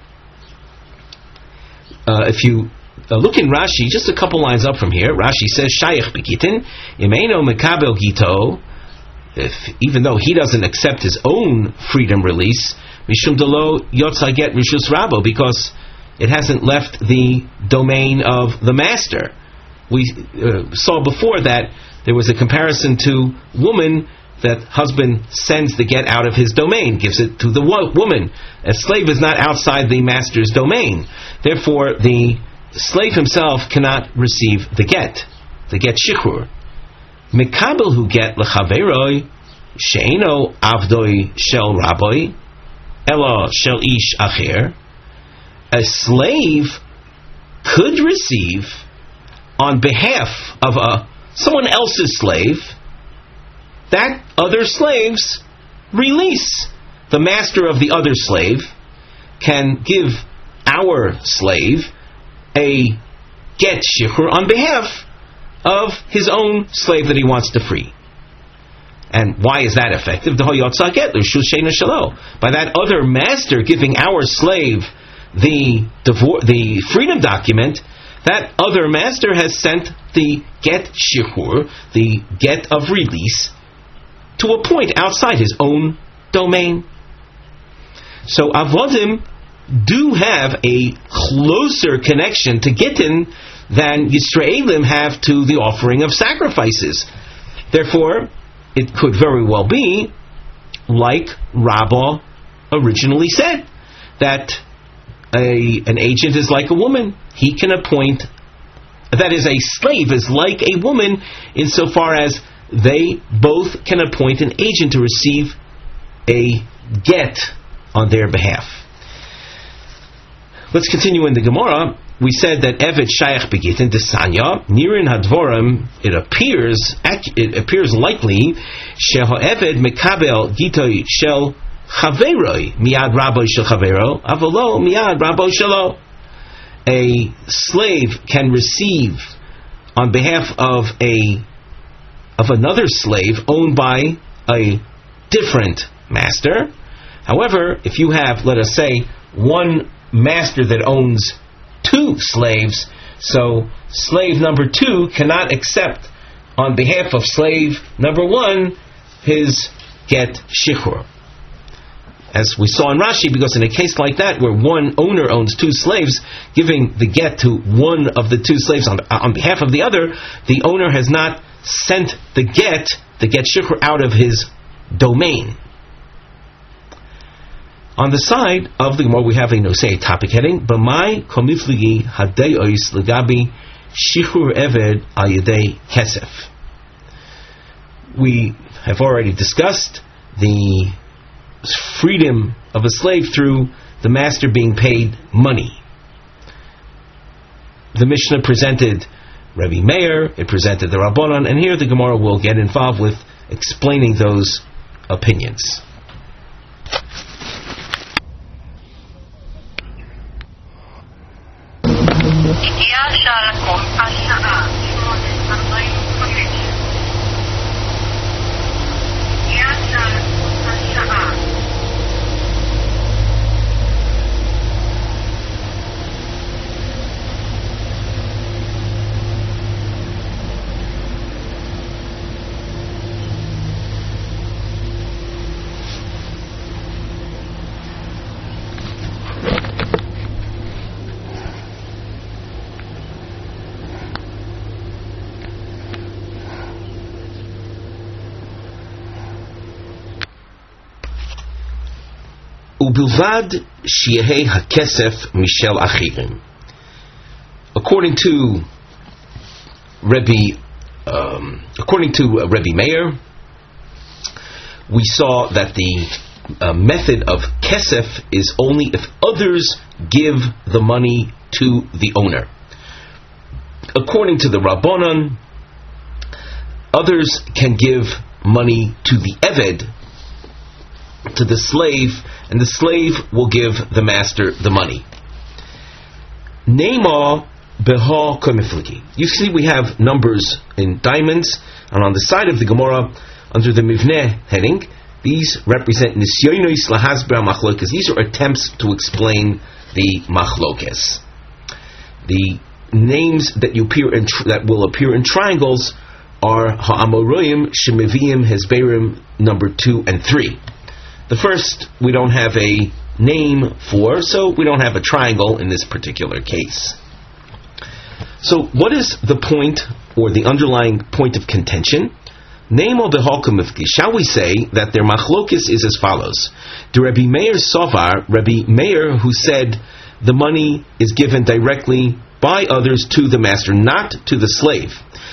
If you look in Rashi, just a couple lines up from here, Rashi says, Shayach begitin, imeino mekabel gito, even though he doesn't accept his own freedom release, Mishum Delo Yotza Get Rishus Rabo, because it hasn't left the domain of the master. We saw before that there was a comparison to woman, that husband sends the get out of his domain, gives it to the woman. A slave is not outside the master's domain. Therefore, the slave himself cannot receive the get shichur. Mekabel hu get lechaveroi she'eno avdoi shel raboi elo shel ish acher. A slave could receive on behalf of someone else's slave that other slave's release. The master of the other slave can give our slave a get shichur on behalf of his own slave that he wants to free. And why is that effective? By that other master giving our slave the freedom document, that other master has sent the get shichur, the get of release, to a point outside his own domain. So avodim do have a closer connection to Gittin than Yisraelim have to the offering of sacrifices. Therefore, it could very well be, like Rabbah originally said, that an agent is like a woman. He can appoint, that is, a slave is like a woman insofar as they both can appoint an agent to receive a get on their behalf. Let's continue in the Gemara. We said that Eved Shayach Begitin Desanya Nirin Hadvorim. It appears likely Sheha Eved Mekabel Gitoi Shel Chaveroi Miad Rabo Shel Chavero Avolo Miad Rabo Shelo. A slave can receive on behalf of another slave owned by a different master. However, if you have, let us say, one master that owns two slaves, so slave number 2 cannot accept on behalf of slave number 1 his get shichur. As we saw in Rashi, because in a case like that where one owner owns 2 slaves, giving the get to one of the 2 slaves on behalf of the other, the owner has not sent the get shichur out of his domain. On the side of the Gemara, we have a nosei topic heading: B'mai komifligi hadeos legabi shichur eved al yedei kesef. We have already discussed the freedom of a slave through the master being paid money. The Mishnah presented Rebbe Meir, it presented the Rabbanon, and here the Gemara will get involved with explaining those opinions. Ubilvad shiehei hakesef mishel achirim. According to Rebbe Meir, we saw that the method of kesef is only if others give the money to the owner. According to the Rabbanon, others can give money to the Eved, to the slave, and the slave will give the master the money. Neima beha komifliki. You see, we have numbers in diamonds, and on the side of the Gemara, under the Mivneh heading, these represent nisyonos lahasbra machlokes. These are attempts to explain the machlokes. The names that will appear in triangles are ha'amoroim shemivim hezberim number 2 and 3. The first we don't have a name for, so we don't have a triangle in this particular case. So what is the point, or the underlying point of contention? Nemo beholkamivki. Shall we say that their machlokis is as follows? The Rabbi Meir Sovar, Rabbi Meir, who said the money is given directly by others to the master, not to the slave.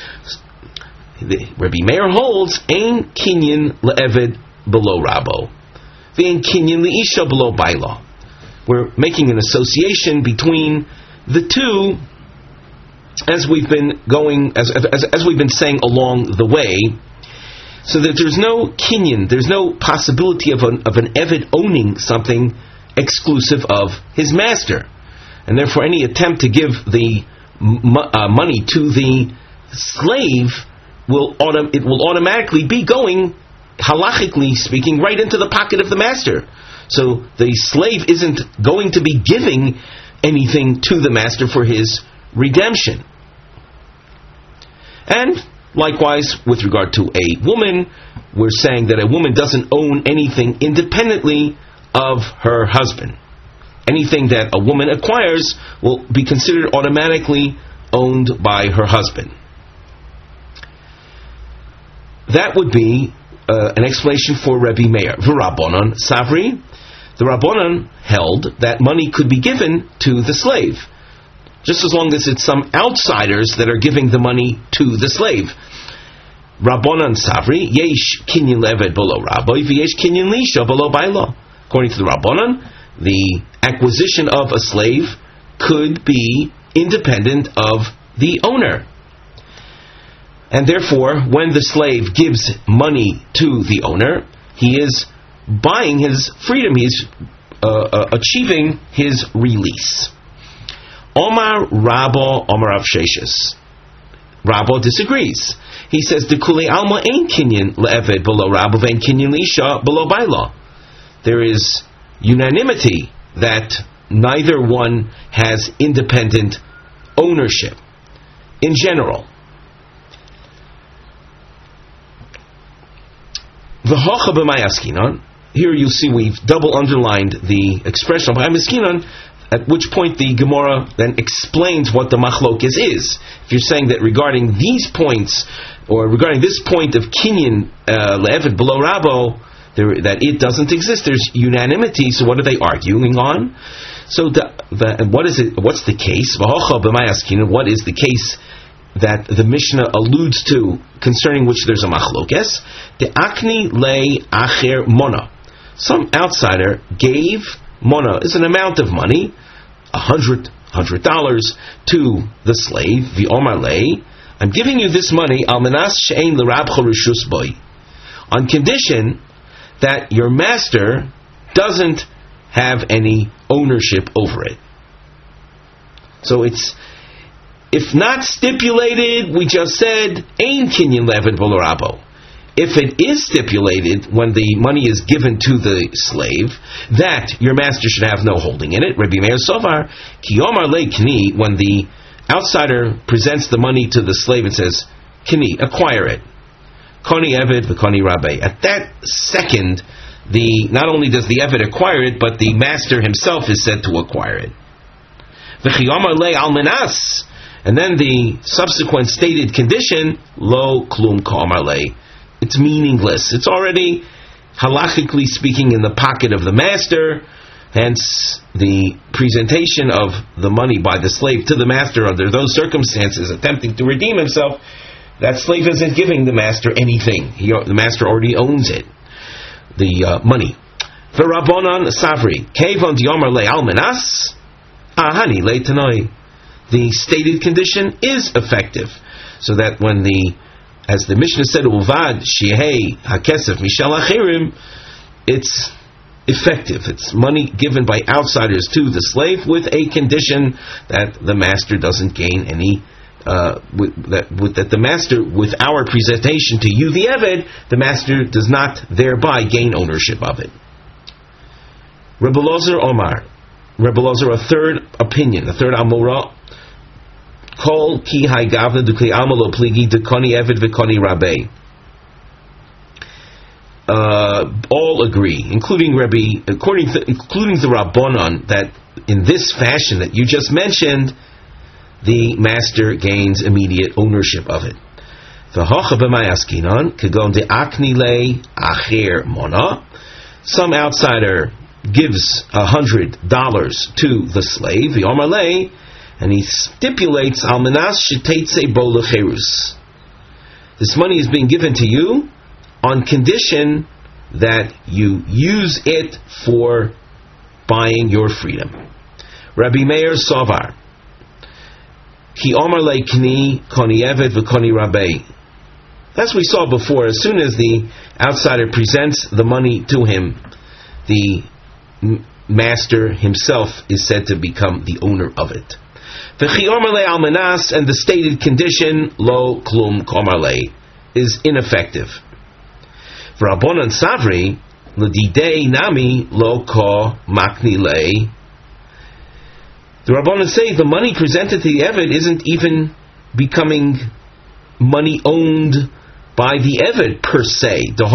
Rabbi Meir holds, Ein kinyan le'eved below rabo. Ve'ein kinyan le'isha below baila. We're making an association between the two, as we've been going, as we've been saying along the way, so that there's no kinyan, there's no possibility of an eved owning something exclusive of his master, and therefore any attempt to give the money to the slave will automatically be going, halachically speaking, right into the pocket of the master. So the slave isn't going to be giving anything to the master for his redemption. And likewise, with regard to a woman, we're saying that a woman doesn't own anything independently of her husband. Anything that a woman acquires will be considered automatically owned by her husband. That would be an explanation for Rabbi Meir. V'Rabbanan Savri, the Rabbanan held that money could be given to the slave, just as long as it's some outsiders that are giving the money to the slave. Rabbanan Savri, yesh kinyan le'eved below rabbi, v'yesh kinyan lisha below baila. According to the Rabbanan, the acquisition of a slave could be independent of the owner. And therefore, when the slave gives money to the owner, he is buying his freedom, he is achieving his release. Omar Rabba Omar Rav Sheshes. Rabba disagrees. He says, "Dekule alma ein kinyan le'eved below Rabba ve'en kinyan le'isha below baila." There is unanimity that neither one has independent ownership in general. V'hocha b'mayaskinon. Here you see we've double underlined the expression b'mayaskinon, at which point the Gemara then explains what the machlokes is. If you're saying that regarding these points, or regarding this point of kinyan le'eved below rabo, that it doesn't exist, there's unanimity, so what are they arguing on? So what is it? What's the case? V'hocha b'mayaskinon. What is the case that the Mishnah alludes to, concerning which there's a machlokes? The akni lei acher mona. Some outsider gave mona, is an amount of money, $100 to the slave. V'omar lei, I'm giving you this money al menas she'ein l'rabcha rishus boi, on condition that your master doesn't have any ownership over it. So it's, if not stipulated, we just said, Ein kinyan le'eved below rabo. If it is stipulated when the money is given to the slave that your master should have no holding in it, Rabbi Meir Sovar, ki omar le kni, when the outsider presents the money to the slave and says, kni, acquire it. Koni eved v'koni rabbe. At that second, not only does the eved acquire it, but the master himself is said to acquire it. V'chi omar le al menas. And then the subsequent stated condition, lo klum ka'omar le. It's meaningless. It's already, halachically speaking, in the pocket of the master. Hence, the presentation of the money by the slave to the master under those circumstances, attempting to redeem himself, that slave isn't giving the master anything. The master already owns it, the money. V'Rabbanan Savri, Kevon Diomar Le Almenas, Ahani Le Tanoi. The stated condition is effective, so that when as the Mishnah said, Uvad Shehei Hakesef Mishal Achirim, it's effective. It's money given by outsiders to the slave with a condition that the master doesn't gain any. That the master, with our presentation to you, the Eved, the master does not thereby gain ownership of it. Rebbe Lozer Omar, Rebbe Lozer, a third opinion, a third Amora. Kol ki hai gavna dukli amalo pligi dekoni Eved v'koni rabbe. all agree, including the Rabbanon, that in this fashion that you just mentioned, the master gains immediate ownership of it. Some outsider gives $100 to the slave, and he stipulates this money is being given to you on condition that you use it for buying your freedom. Rabbi Meir Sovar, Ki Omar Le Kni Koni Eved V'Koni Rabei. As we saw before, as soon as the outsider presents the money to him, the master himself is said to become the owner of it. V'Chi Omar Le Almanas, and the stated condition Lo Klum Komar Le is ineffective. V'Rabbanan Savri L'Didei Nami Lo Ko Makni Le. The Rabbanan say the money presented to the Eved isn't even becoming money owned by the Eved per se. The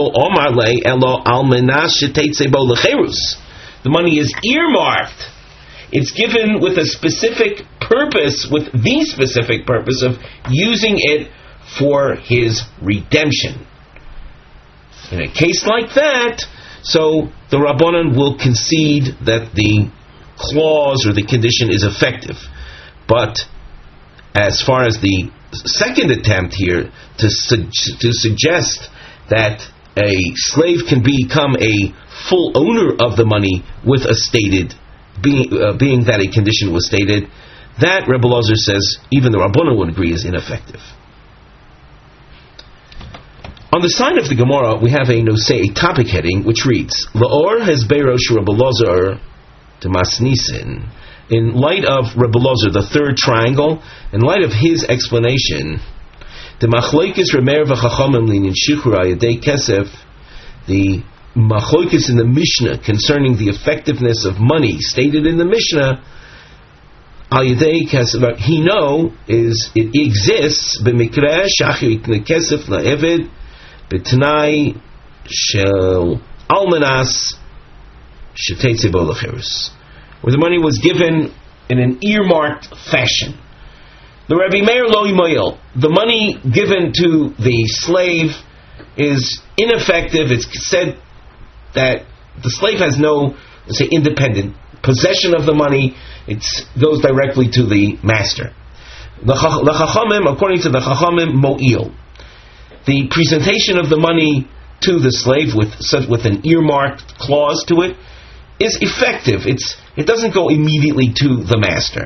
money is earmarked. It's given with a specific purpose, with the specific purpose of using it for his redemption. In a case like that, so the Rabbanan will concede that the clause or the condition is effective. But as far as the second attempt here to suggest that a slave can become a full owner of the money with a stated being that a condition was stated, that Rebbe Lozer says even the Rabbanan would agree is ineffective. On the side of the Gemara, we have a topic heading which reads: La'or has Beirosh Rebbe Lozer to Masnisin. In light of Rebbe Lozer, the third triangle, in light of his explanation, the Machlokes Remer v'Chachamim Linin Shichur Ayadei Kesef, the Machlokes in the Mishnah concerning the effectiveness of money stated in the Mishnah, Ayadei Kesef, he know is it exists b'mikreh shachir yikne kesef la'eved b'tnai shel almanas sheteitze bo l'cherus, where the money was given in an earmarked fashion. The Rabbi Meir lo yimoyel, the money given to the slave is ineffective. It's said that the slave has no, independent possession of the money. It goes directly to the master. The Chachamim, according to the Chachamim, mo'il, the presentation of the money to the slave with an earmarked clause to it is effective. It doesn't go immediately to the master.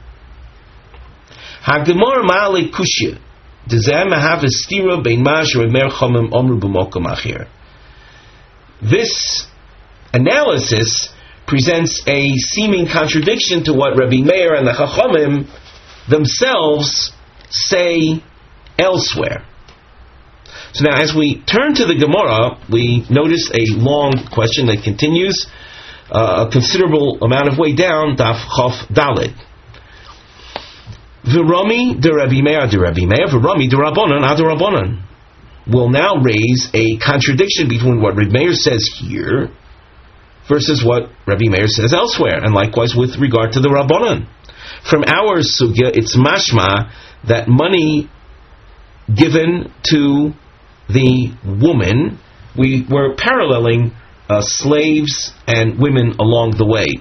Hagemor ma'ale kushya dezeh mahav estira bein mash remer chamim omru b'mokom achir. This analysis presents a seeming contradiction to what Rabbi Meir and the Chachamim themselves say elsewhere. So now, as we turn to the Gemara, we notice a long question that continues a considerable amount of way down, Daf Chof Daled. V'Rami de Rabbi Meir de Rabbi Meir, V'Rami de Rabbanan ad Rabbanan. Will now raise a contradiction between what Rabbi Meir says here versus what Rabbi Meir says elsewhere, and likewise with regard to the Rabbanan. From our sugya, it's mashma that money given to the woman, we were paralleling slaves and women along the way.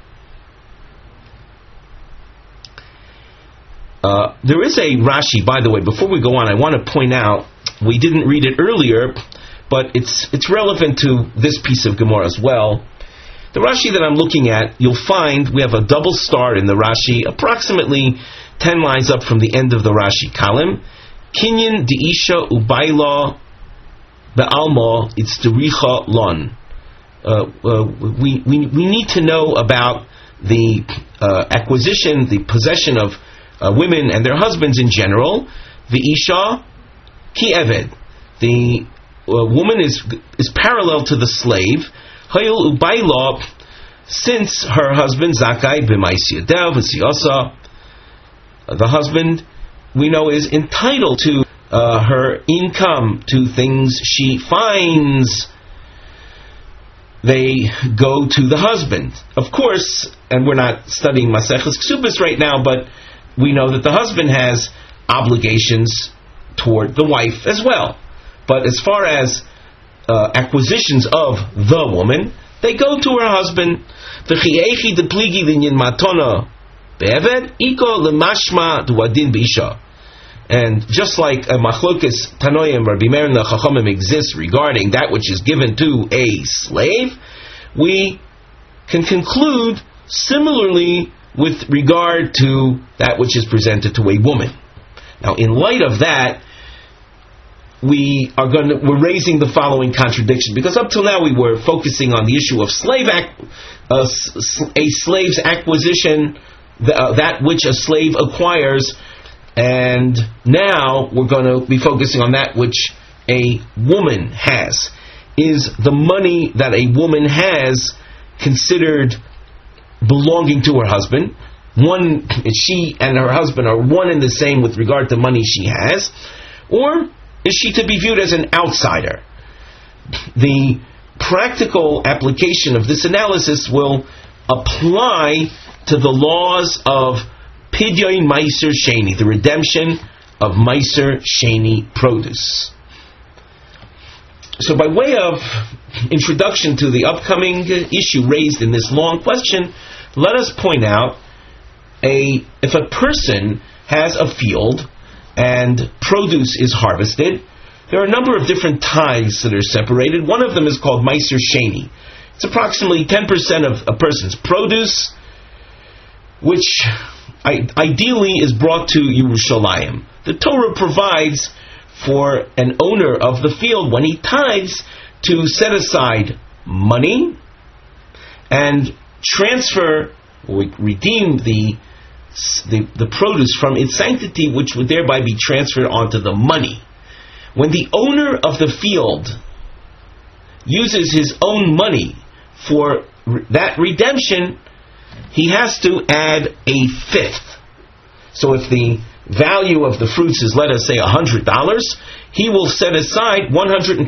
There is a Rashi, by the way, before we go on, I want to point out, we didn't read it earlier, but it's relevant to this piece of Gemara as well. The Rashi that I'm looking at, you'll find we have a double star in the Rashi, approximately 10 lines up from the end of the Rashi column. Kinyan deisha ubayla be'alma itztericha lon. We need to know about the acquisition, the possession of women and their husbands in general. The isha ki eved. The woman is parallel to the slave. Hayil ubayla, since her husband zakai b'mais yadav v'siyasa, the husband we know is entitled to her income to things she finds, they go to the husband. Of course, and we're not studying Maseches Ksubos right now, but we know that the husband has obligations toward the wife as well. But as far as acquisitions of the woman, they go to her husband. And just like a machlokes Tanoim, Rabbi Meir and the Chachamim exists regarding that which is given to a slave, we can conclude similarly with regard to that which is presented to a woman. Now, in light of that, we're raising the following contradiction, because up till now we were focusing on the issue of a slave's acquisition, that which a slave acquires. And now we're going to be focusing on that which a woman has. Is the money that a woman has considered belonging to her husband? She and her husband are one and the same with regard to money she has? Or is she to be viewed as an outsider? The practical application of this analysis will apply to the laws of Pidyon Meiser Sheni, the redemption of Meiser Sheni produce. So by way of introduction to the upcoming issue raised in this long question, let us point out, if a person has a field and produce is harvested, there are a number of different tithes that are separated. One of them is called Meiser Sheni. It's approximately 10% of a person's produce, which ideally is brought to Yerushalayim. The Torah provides for an owner of the field, when he tithes, to set aside money and transfer, or redeem the produce from its sanctity, which would thereby be transferred onto the money. When the owner of the field uses his own money for that redemption, he has to add a fifth. So if the value of the fruits is, let us say, $100, he will set aside $125,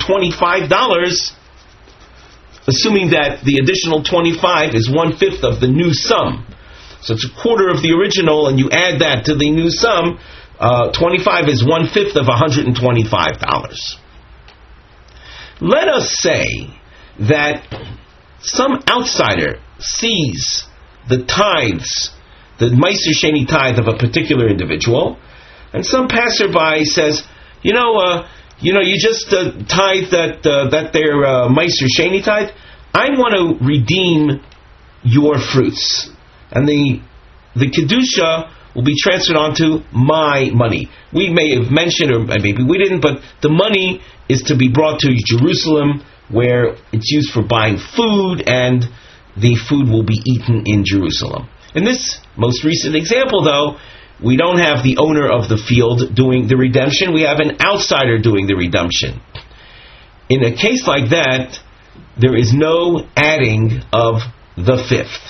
assuming that the additional 25 is 1/5 of the new sum. So it's a quarter of the original, and you add that to the new sum. 25 is 1/5 of $125. Let us say that some outsider sees the tithes, the Meiser Sheni tithe of a particular individual, and some passerby says, you just tithe that their Meiser Sheni tithe. I want to redeem your fruits, and the kedusha will be transferred onto my money. We may have mentioned, or maybe we didn't, but the money is to be brought to Jerusalem, where it's used for buying food, and the food will be eaten in Jerusalem. In this most recent example, though, we don't have the owner of the field doing the redemption. We have an outsider doing the redemption. In a case like that, there is no adding of the fifth.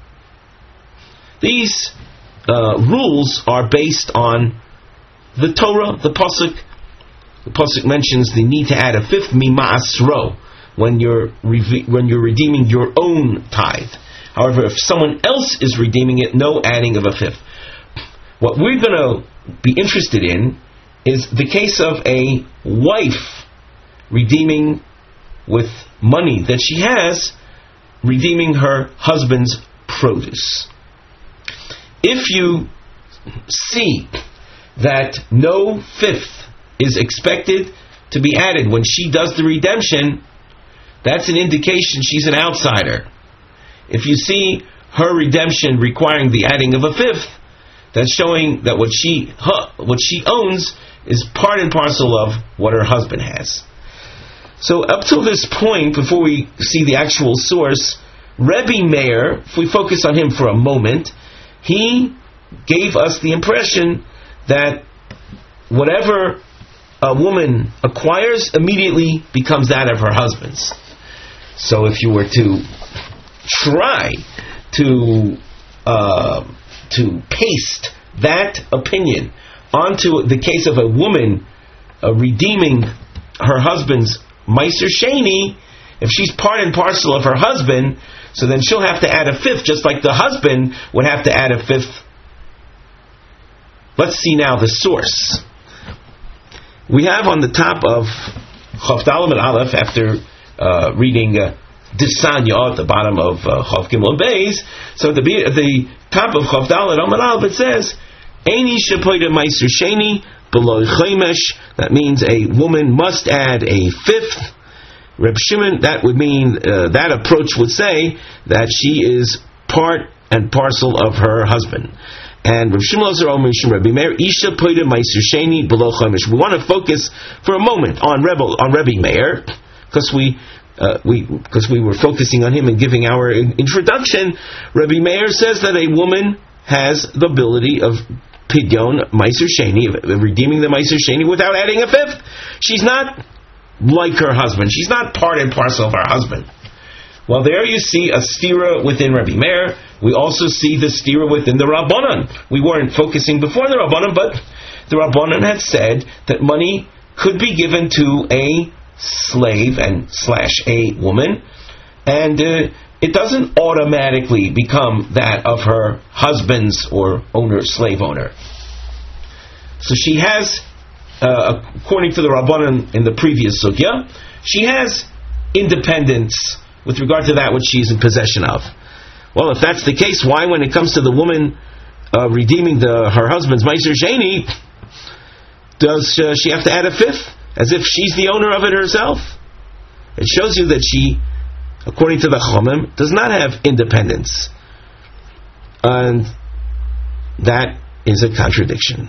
These rules are based on the Torah, the Pasuk. The Pasuk mentions the need to add a fifth, mima'asro, when you're redeeming your own tithe. However, if someone else is redeeming it, no adding of a fifth. What we're going to be interested in is the case of a wife redeeming with money that she has, redeeming her husband's produce. If you see that no fifth is expected to be added when she does the redemption, that's an indication she's an outsider. If you see her redemption requiring the adding of a fifth, that's showing that what she owns is part and parcel of what her husband has. So up till this point, before we see the actual source, Rebbe Meir, if we focus on him for a moment, he gave us the impression that whatever a woman acquires immediately becomes that of her husband's. So if you were to try to paste that opinion onto the case of a woman redeeming her husband's Meiser Sheni, if she's part and parcel of her husband, so then she'll have to add a fifth, just like the husband would have to add a fifth. Let's see now the source. We have on the top of Chav Dalet and Aleph, after reading Disanya at the bottom of Chav Gimel and Beis, so at the top of Chav Dalet and Aleph it says, Eini shepoida Meiser Sheni below Chaimesh. That means a woman must add a fifth. Reb Shimon, that would mean, that approach would say that she is part and parcel of her husband. And Reb Shimon Lazar Omer Mishum Rebbe Meir, Isha Poida Meiser Sheni below Chaimesh. We want to focus for a moment on Rebbe Meir, because we were focusing on him and giving our introduction. Rebbe Meir says that a woman has the ability of Pidyon Meiser Sheni, redeeming the Meiser Sheni without adding a fifth. She's not like her husband. She's not part and parcel of her husband. Well, there you see a stira within Rebbe Meir. We also see the stira within the Rabbanan. We weren't focusing before the Rabbanan, but the Rabbanan had said that money could be given to a slave and / a woman, and it doesn't automatically become that of her husband's or slave owner. So she has, according to the Rabbanan in the previous sugya, she has independence with regard to that which she is in possession of. Well, if that's the case, why, when it comes to the woman redeeming her husband's Meiser Sheni, does she have to add a fifth, as if she's the owner of it herself? It shows you that she, according to the Chomim, does not have independence. And that is a contradiction.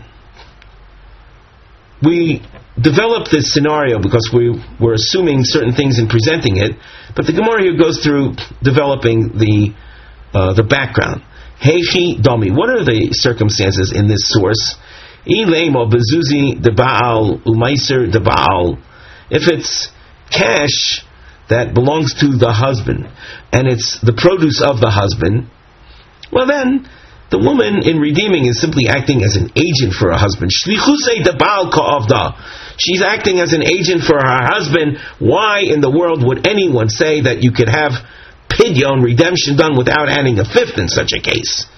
We developed this scenario because we were assuming certain things in presenting it, but the Gemara here goes through developing the background. Heichi Domi. What are the circumstances in this source? Ilemo bezuzi de Baal umaiser de Baal. If it's cash that belongs to the husband and it's the produce of the husband, well then the woman in redeeming is simply acting as an agent for her husband. Shlichusei de Baal ka'avda. She's acting as an agent for her husband. Why in the world would anyone say that you could have pidyon, redemption, done without adding a fifth in such a case?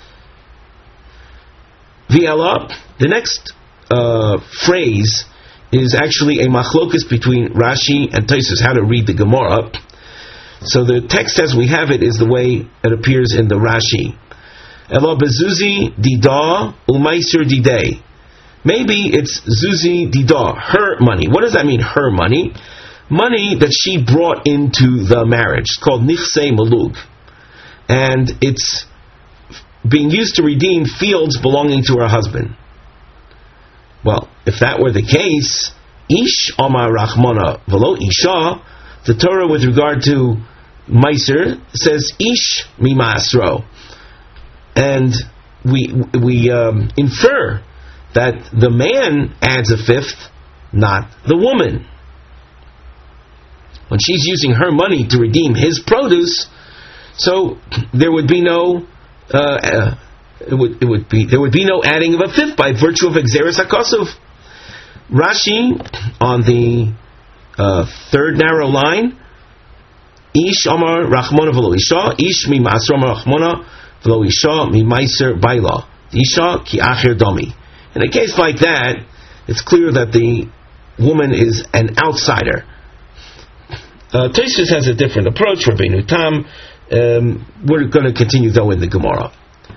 V'ala, the next phrase is actually a machlokus between Rashi and Tosfos, how to read the Gemara. So the text as we have it is the way it appears in the Rashi. Elo bezuzi dida umaiser didei. Maybe it's zuzi dida, her money. What does that mean, her money? Money that she brought into the marriage. It's called nichsei malug. And it's being used to redeem fields belonging to her husband. Well, if that were the case, ish amar rachmana velo isha, the Torah with regard to meiser says ish mimasro. And we infer that the man adds a fifth, not the woman. When she's using her money to redeem his produce, so there would be no there would be no adding of a fifth by virtue of Exeris HaKosov. Rashi on the third narrow line, ish amar rachmona v'lo isha, ish mi ma'asro amar rachmona v'lo isha mi meiser baila, isha ki acher domi. In a case like that, it's clear that the woman is an outsider. Tosfos has a different approach. Rabbeinu Tam. We're going to continue though in the Gemara.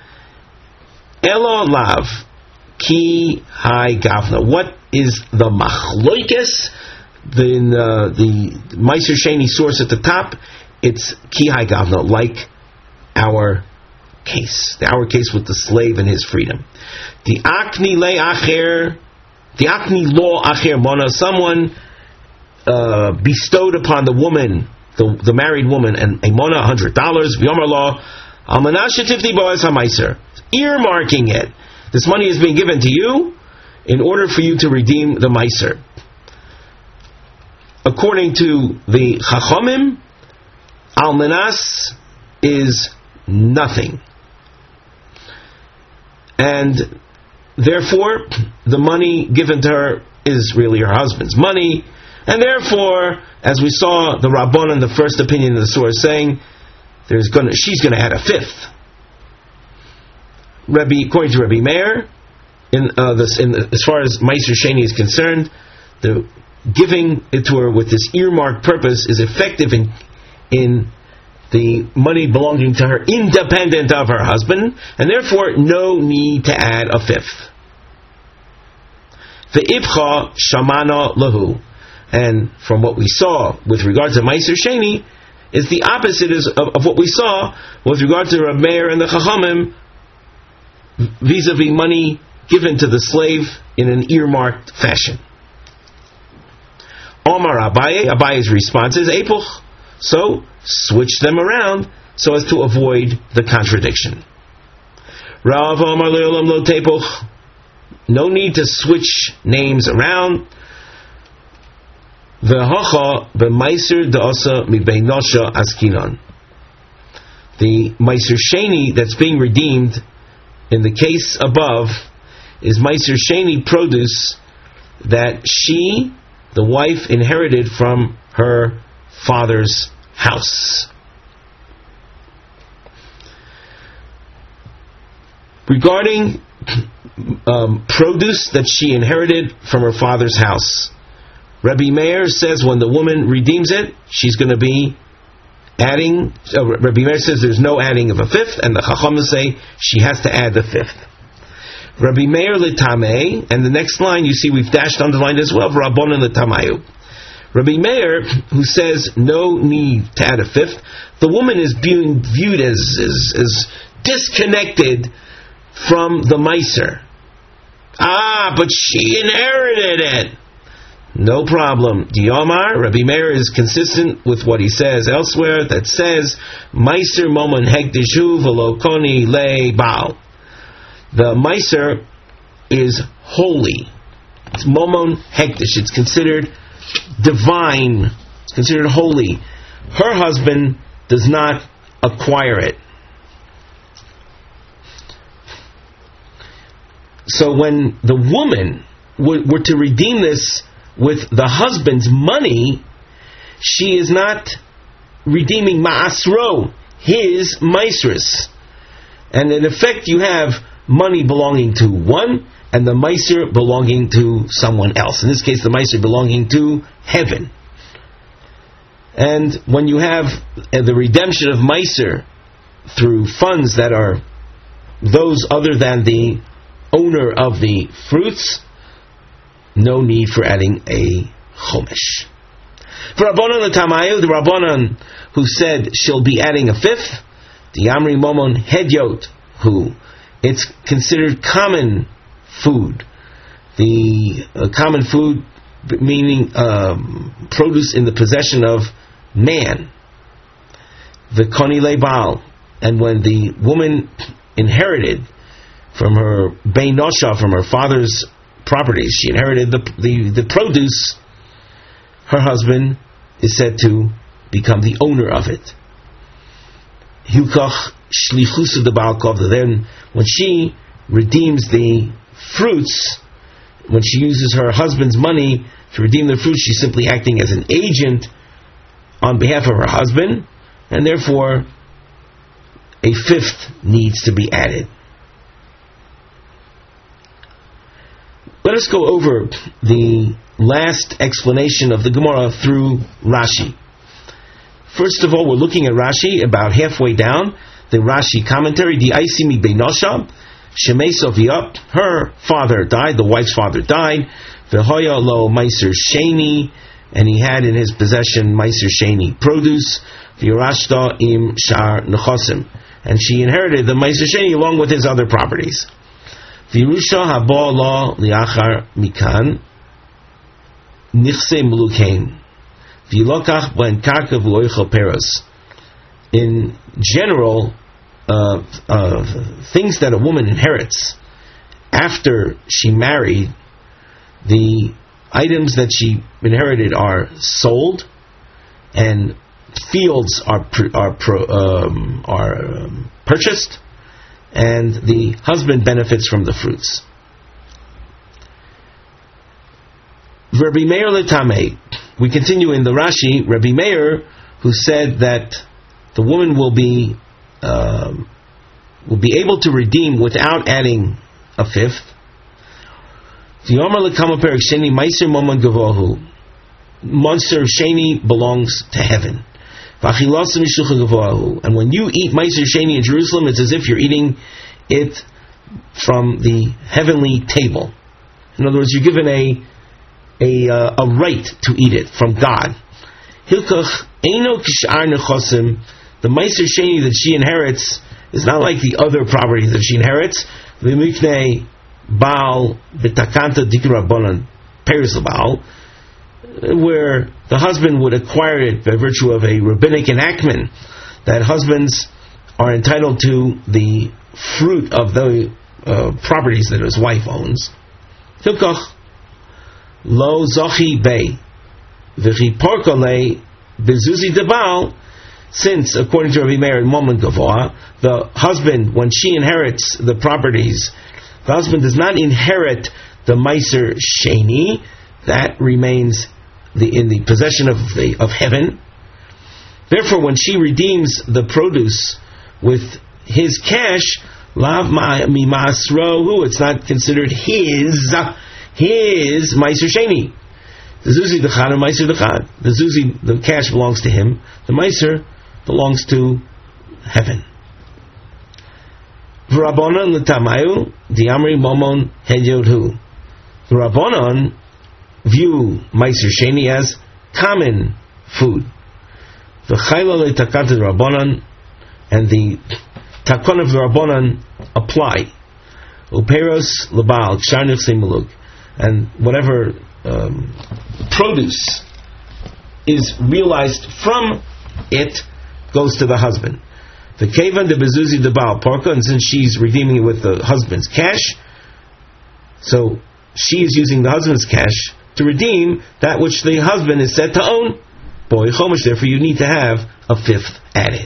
Elo lav ki hai gavna. What is the machloikes? The Meiser Sheni source at the top. It's ki hai gavna, like our case with the slave and his freedom. The akni le acher, the akni lo acher mona. Someone bestowed upon the woman, the married woman, and a mona $100. V'yomer lo almanasha tifni boaz hamaiser, earmarking it. This money is being given to you in order for you to redeem the meiser. According to the Chachamim, almanas is nothing, and therefore the money given to her is really her husband's money, and therefore, as we saw the Rabbanan, the first opinion of the Surah saying, she's going to add a fifth. According to Rabbi Meir, as far as Meiser Sheni is concerned, the giving it to her with this earmarked purpose is effective in the money belonging to her independent of her husband, and therefore no need to add a fifth. Ve'ibcha shamana lahu. And from what we saw with regards to Meiser Sheni, is the opposite of what we saw with regard to Reb Meir and the Chachamim vis-a-vis money given to the slave in an earmarked fashion. Omar Abaye's response is Epuch. So, switch them around so as to avoid the contradiction. Rav Omar Le'olam Lo Tepuch. No need to switch names around. V'hacha b'meiser da'asa mibeinosha askinon. The Meiser Sheni that's being redeemed in the case above is Meiser Sheni produce that she, the wife, inherited from her father's house. Regarding produce that she inherited from her father's house, Rabbi Meir says when the woman redeems it, she's going to be adding. Rabbi Meir says there's no adding of a fifth, and the Chachamim say she has to add the fifth. Rabbi Meir l'tamei, and the next line you see we've underlined as well. Rabbanan l'tamayu. Rabbi Meir, who says no need to add a fifth, the woman is being viewed as disconnected from the Meiser. But she inherited it. No problem. Diomar, Rabbi Meir is consistent with what he says elsewhere that says, Meiser momon hekdishu v'lo koni le baal. The Meiser is holy. It's momon hekdish. It's considered divine. It's considered holy. Her husband does not acquire it. So when the woman were to redeem this with the husband's money, she is not redeeming ma'asro, his maisris. And in effect you have money belonging to one and the meiser belonging to someone else. In this case the meiser belonging to heaven. And when you have the redemption of meiser through funds that are those other than the owner of the fruits, no need for adding a chomesh. For Rabbanan l'tamayu, the Rabbanan who said she'll be adding a fifth, the Amri momon hedyot, who it's considered common food. The common food meaning produce in the possession of man. The koni lebal, and when the woman inherited from her beinosha, from her father's properties, she inherited the produce, her husband is said to become the owner of it. Hilkach shlichusa de Baal Kovda. Then when she redeems the fruits, when she uses her husband's money to redeem the fruits, she's simply acting as an agent on behalf of her husband, and therefore a fifth needs to be added. Let us go over the last explanation of the Gemara through Rashi. First of all, we're looking at Rashi about halfway down. The Rashi commentary, the Aisimi Beinosha, Shemei Sofiyah, her father died, the wife's father died, V'hoya lo Meiser Sheni, and he had in his possession Meiser Sheni produce, V'yarashta im Shar Nechosim, and she inherited the Meiser Sheni along with his other properties. V'yirusha haba la liachar mikan nichse mulukein v'yilokach ben karka v'loichel peros. In general, things that a woman inherits after she married, the items that she inherited are sold, and fields are purchased, and the husband benefits from the fruits. Rabbi Meir letame. We continue in the Rashi. Rabbi Meir, who said that the woman will be able to redeem without adding a fifth. The Yomar lekama perik sheni meiser momon gavohu. Monster sheni belongs to heaven. V'achilasim mishucha gavohu. And when you eat meiser sheni in Jerusalem, it's as if you're eating it from the heavenly table. In other words, you're given a right to eat it from God. Hilkach eino kishar nechosim. The meiser sheni that she inherits is not like the other properties that she inherits. V'miknei Baal b'takanta dikrabonan peris Baal, where the husband would acquire it by virtue of a rabbinic enactment that husbands are entitled to the fruit of the properties that his wife owns. Hilkach lo zochi bei v'chi porkale bezuzi de Baal. Since, according to Rabbi Meir in Momon Gavoa, the husband, when she inherits the properties, the husband does not inherit the Meiser Sheni, that remains in the possession of heaven. Therefore, when she redeems the produce with his cash, Lav Mimasrohu, it's not considered his Meiser Sheni. The Zuzi Dechad or Meiser Dechad. The Zuzi, the cash belongs to him. The Meiser belongs to heaven. V'Rabbanan l'tamayu diamri momon hedyodhu. The Rabbanan view Meiser Sheni as common food. V'chayla le'takata Rabbanan, and the takon of the Rabbanan apply. Uperos l'baal kshar nechsei maluk, and whatever produce is realized from it goes to the husband. The kevan de bezuzi de baal porka, and since she's redeeming it with the husband's cash, so she is using the husband's cash to redeem that which the husband is said to own. Boy chomish, therefore you need to have a fifth added.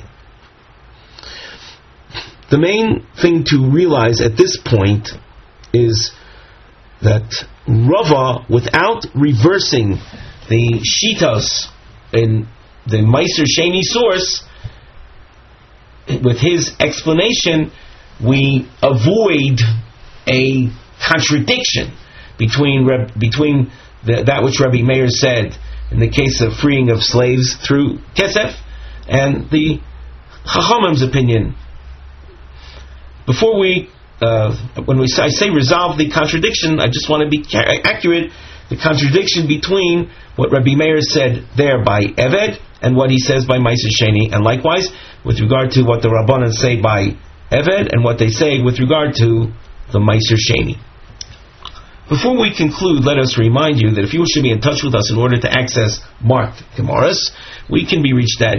The main thing to realize at this point is that Rava, without reversing the shitas in the Meiser Sheni source, with his explanation, we avoid a contradiction between that which Rabbi Meir said in the case of freeing of slaves through Kesef and the Chachamim's opinion. Before I say resolve the contradiction, I just want to be accurate. The contradiction between what Rabbi Meir said there by Eved and what he says by Meiser Sheni, and likewise with regard to what the Rabbanan say by Eved and what they say with regard to the Meiser Sheni. Before we conclude, let us remind you that if you wish to be in touch with us in order to access marked Gemaras, we can be reached at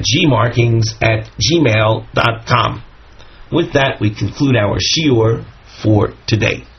gmarkings@gmail.com. With that, we conclude our shiur for today.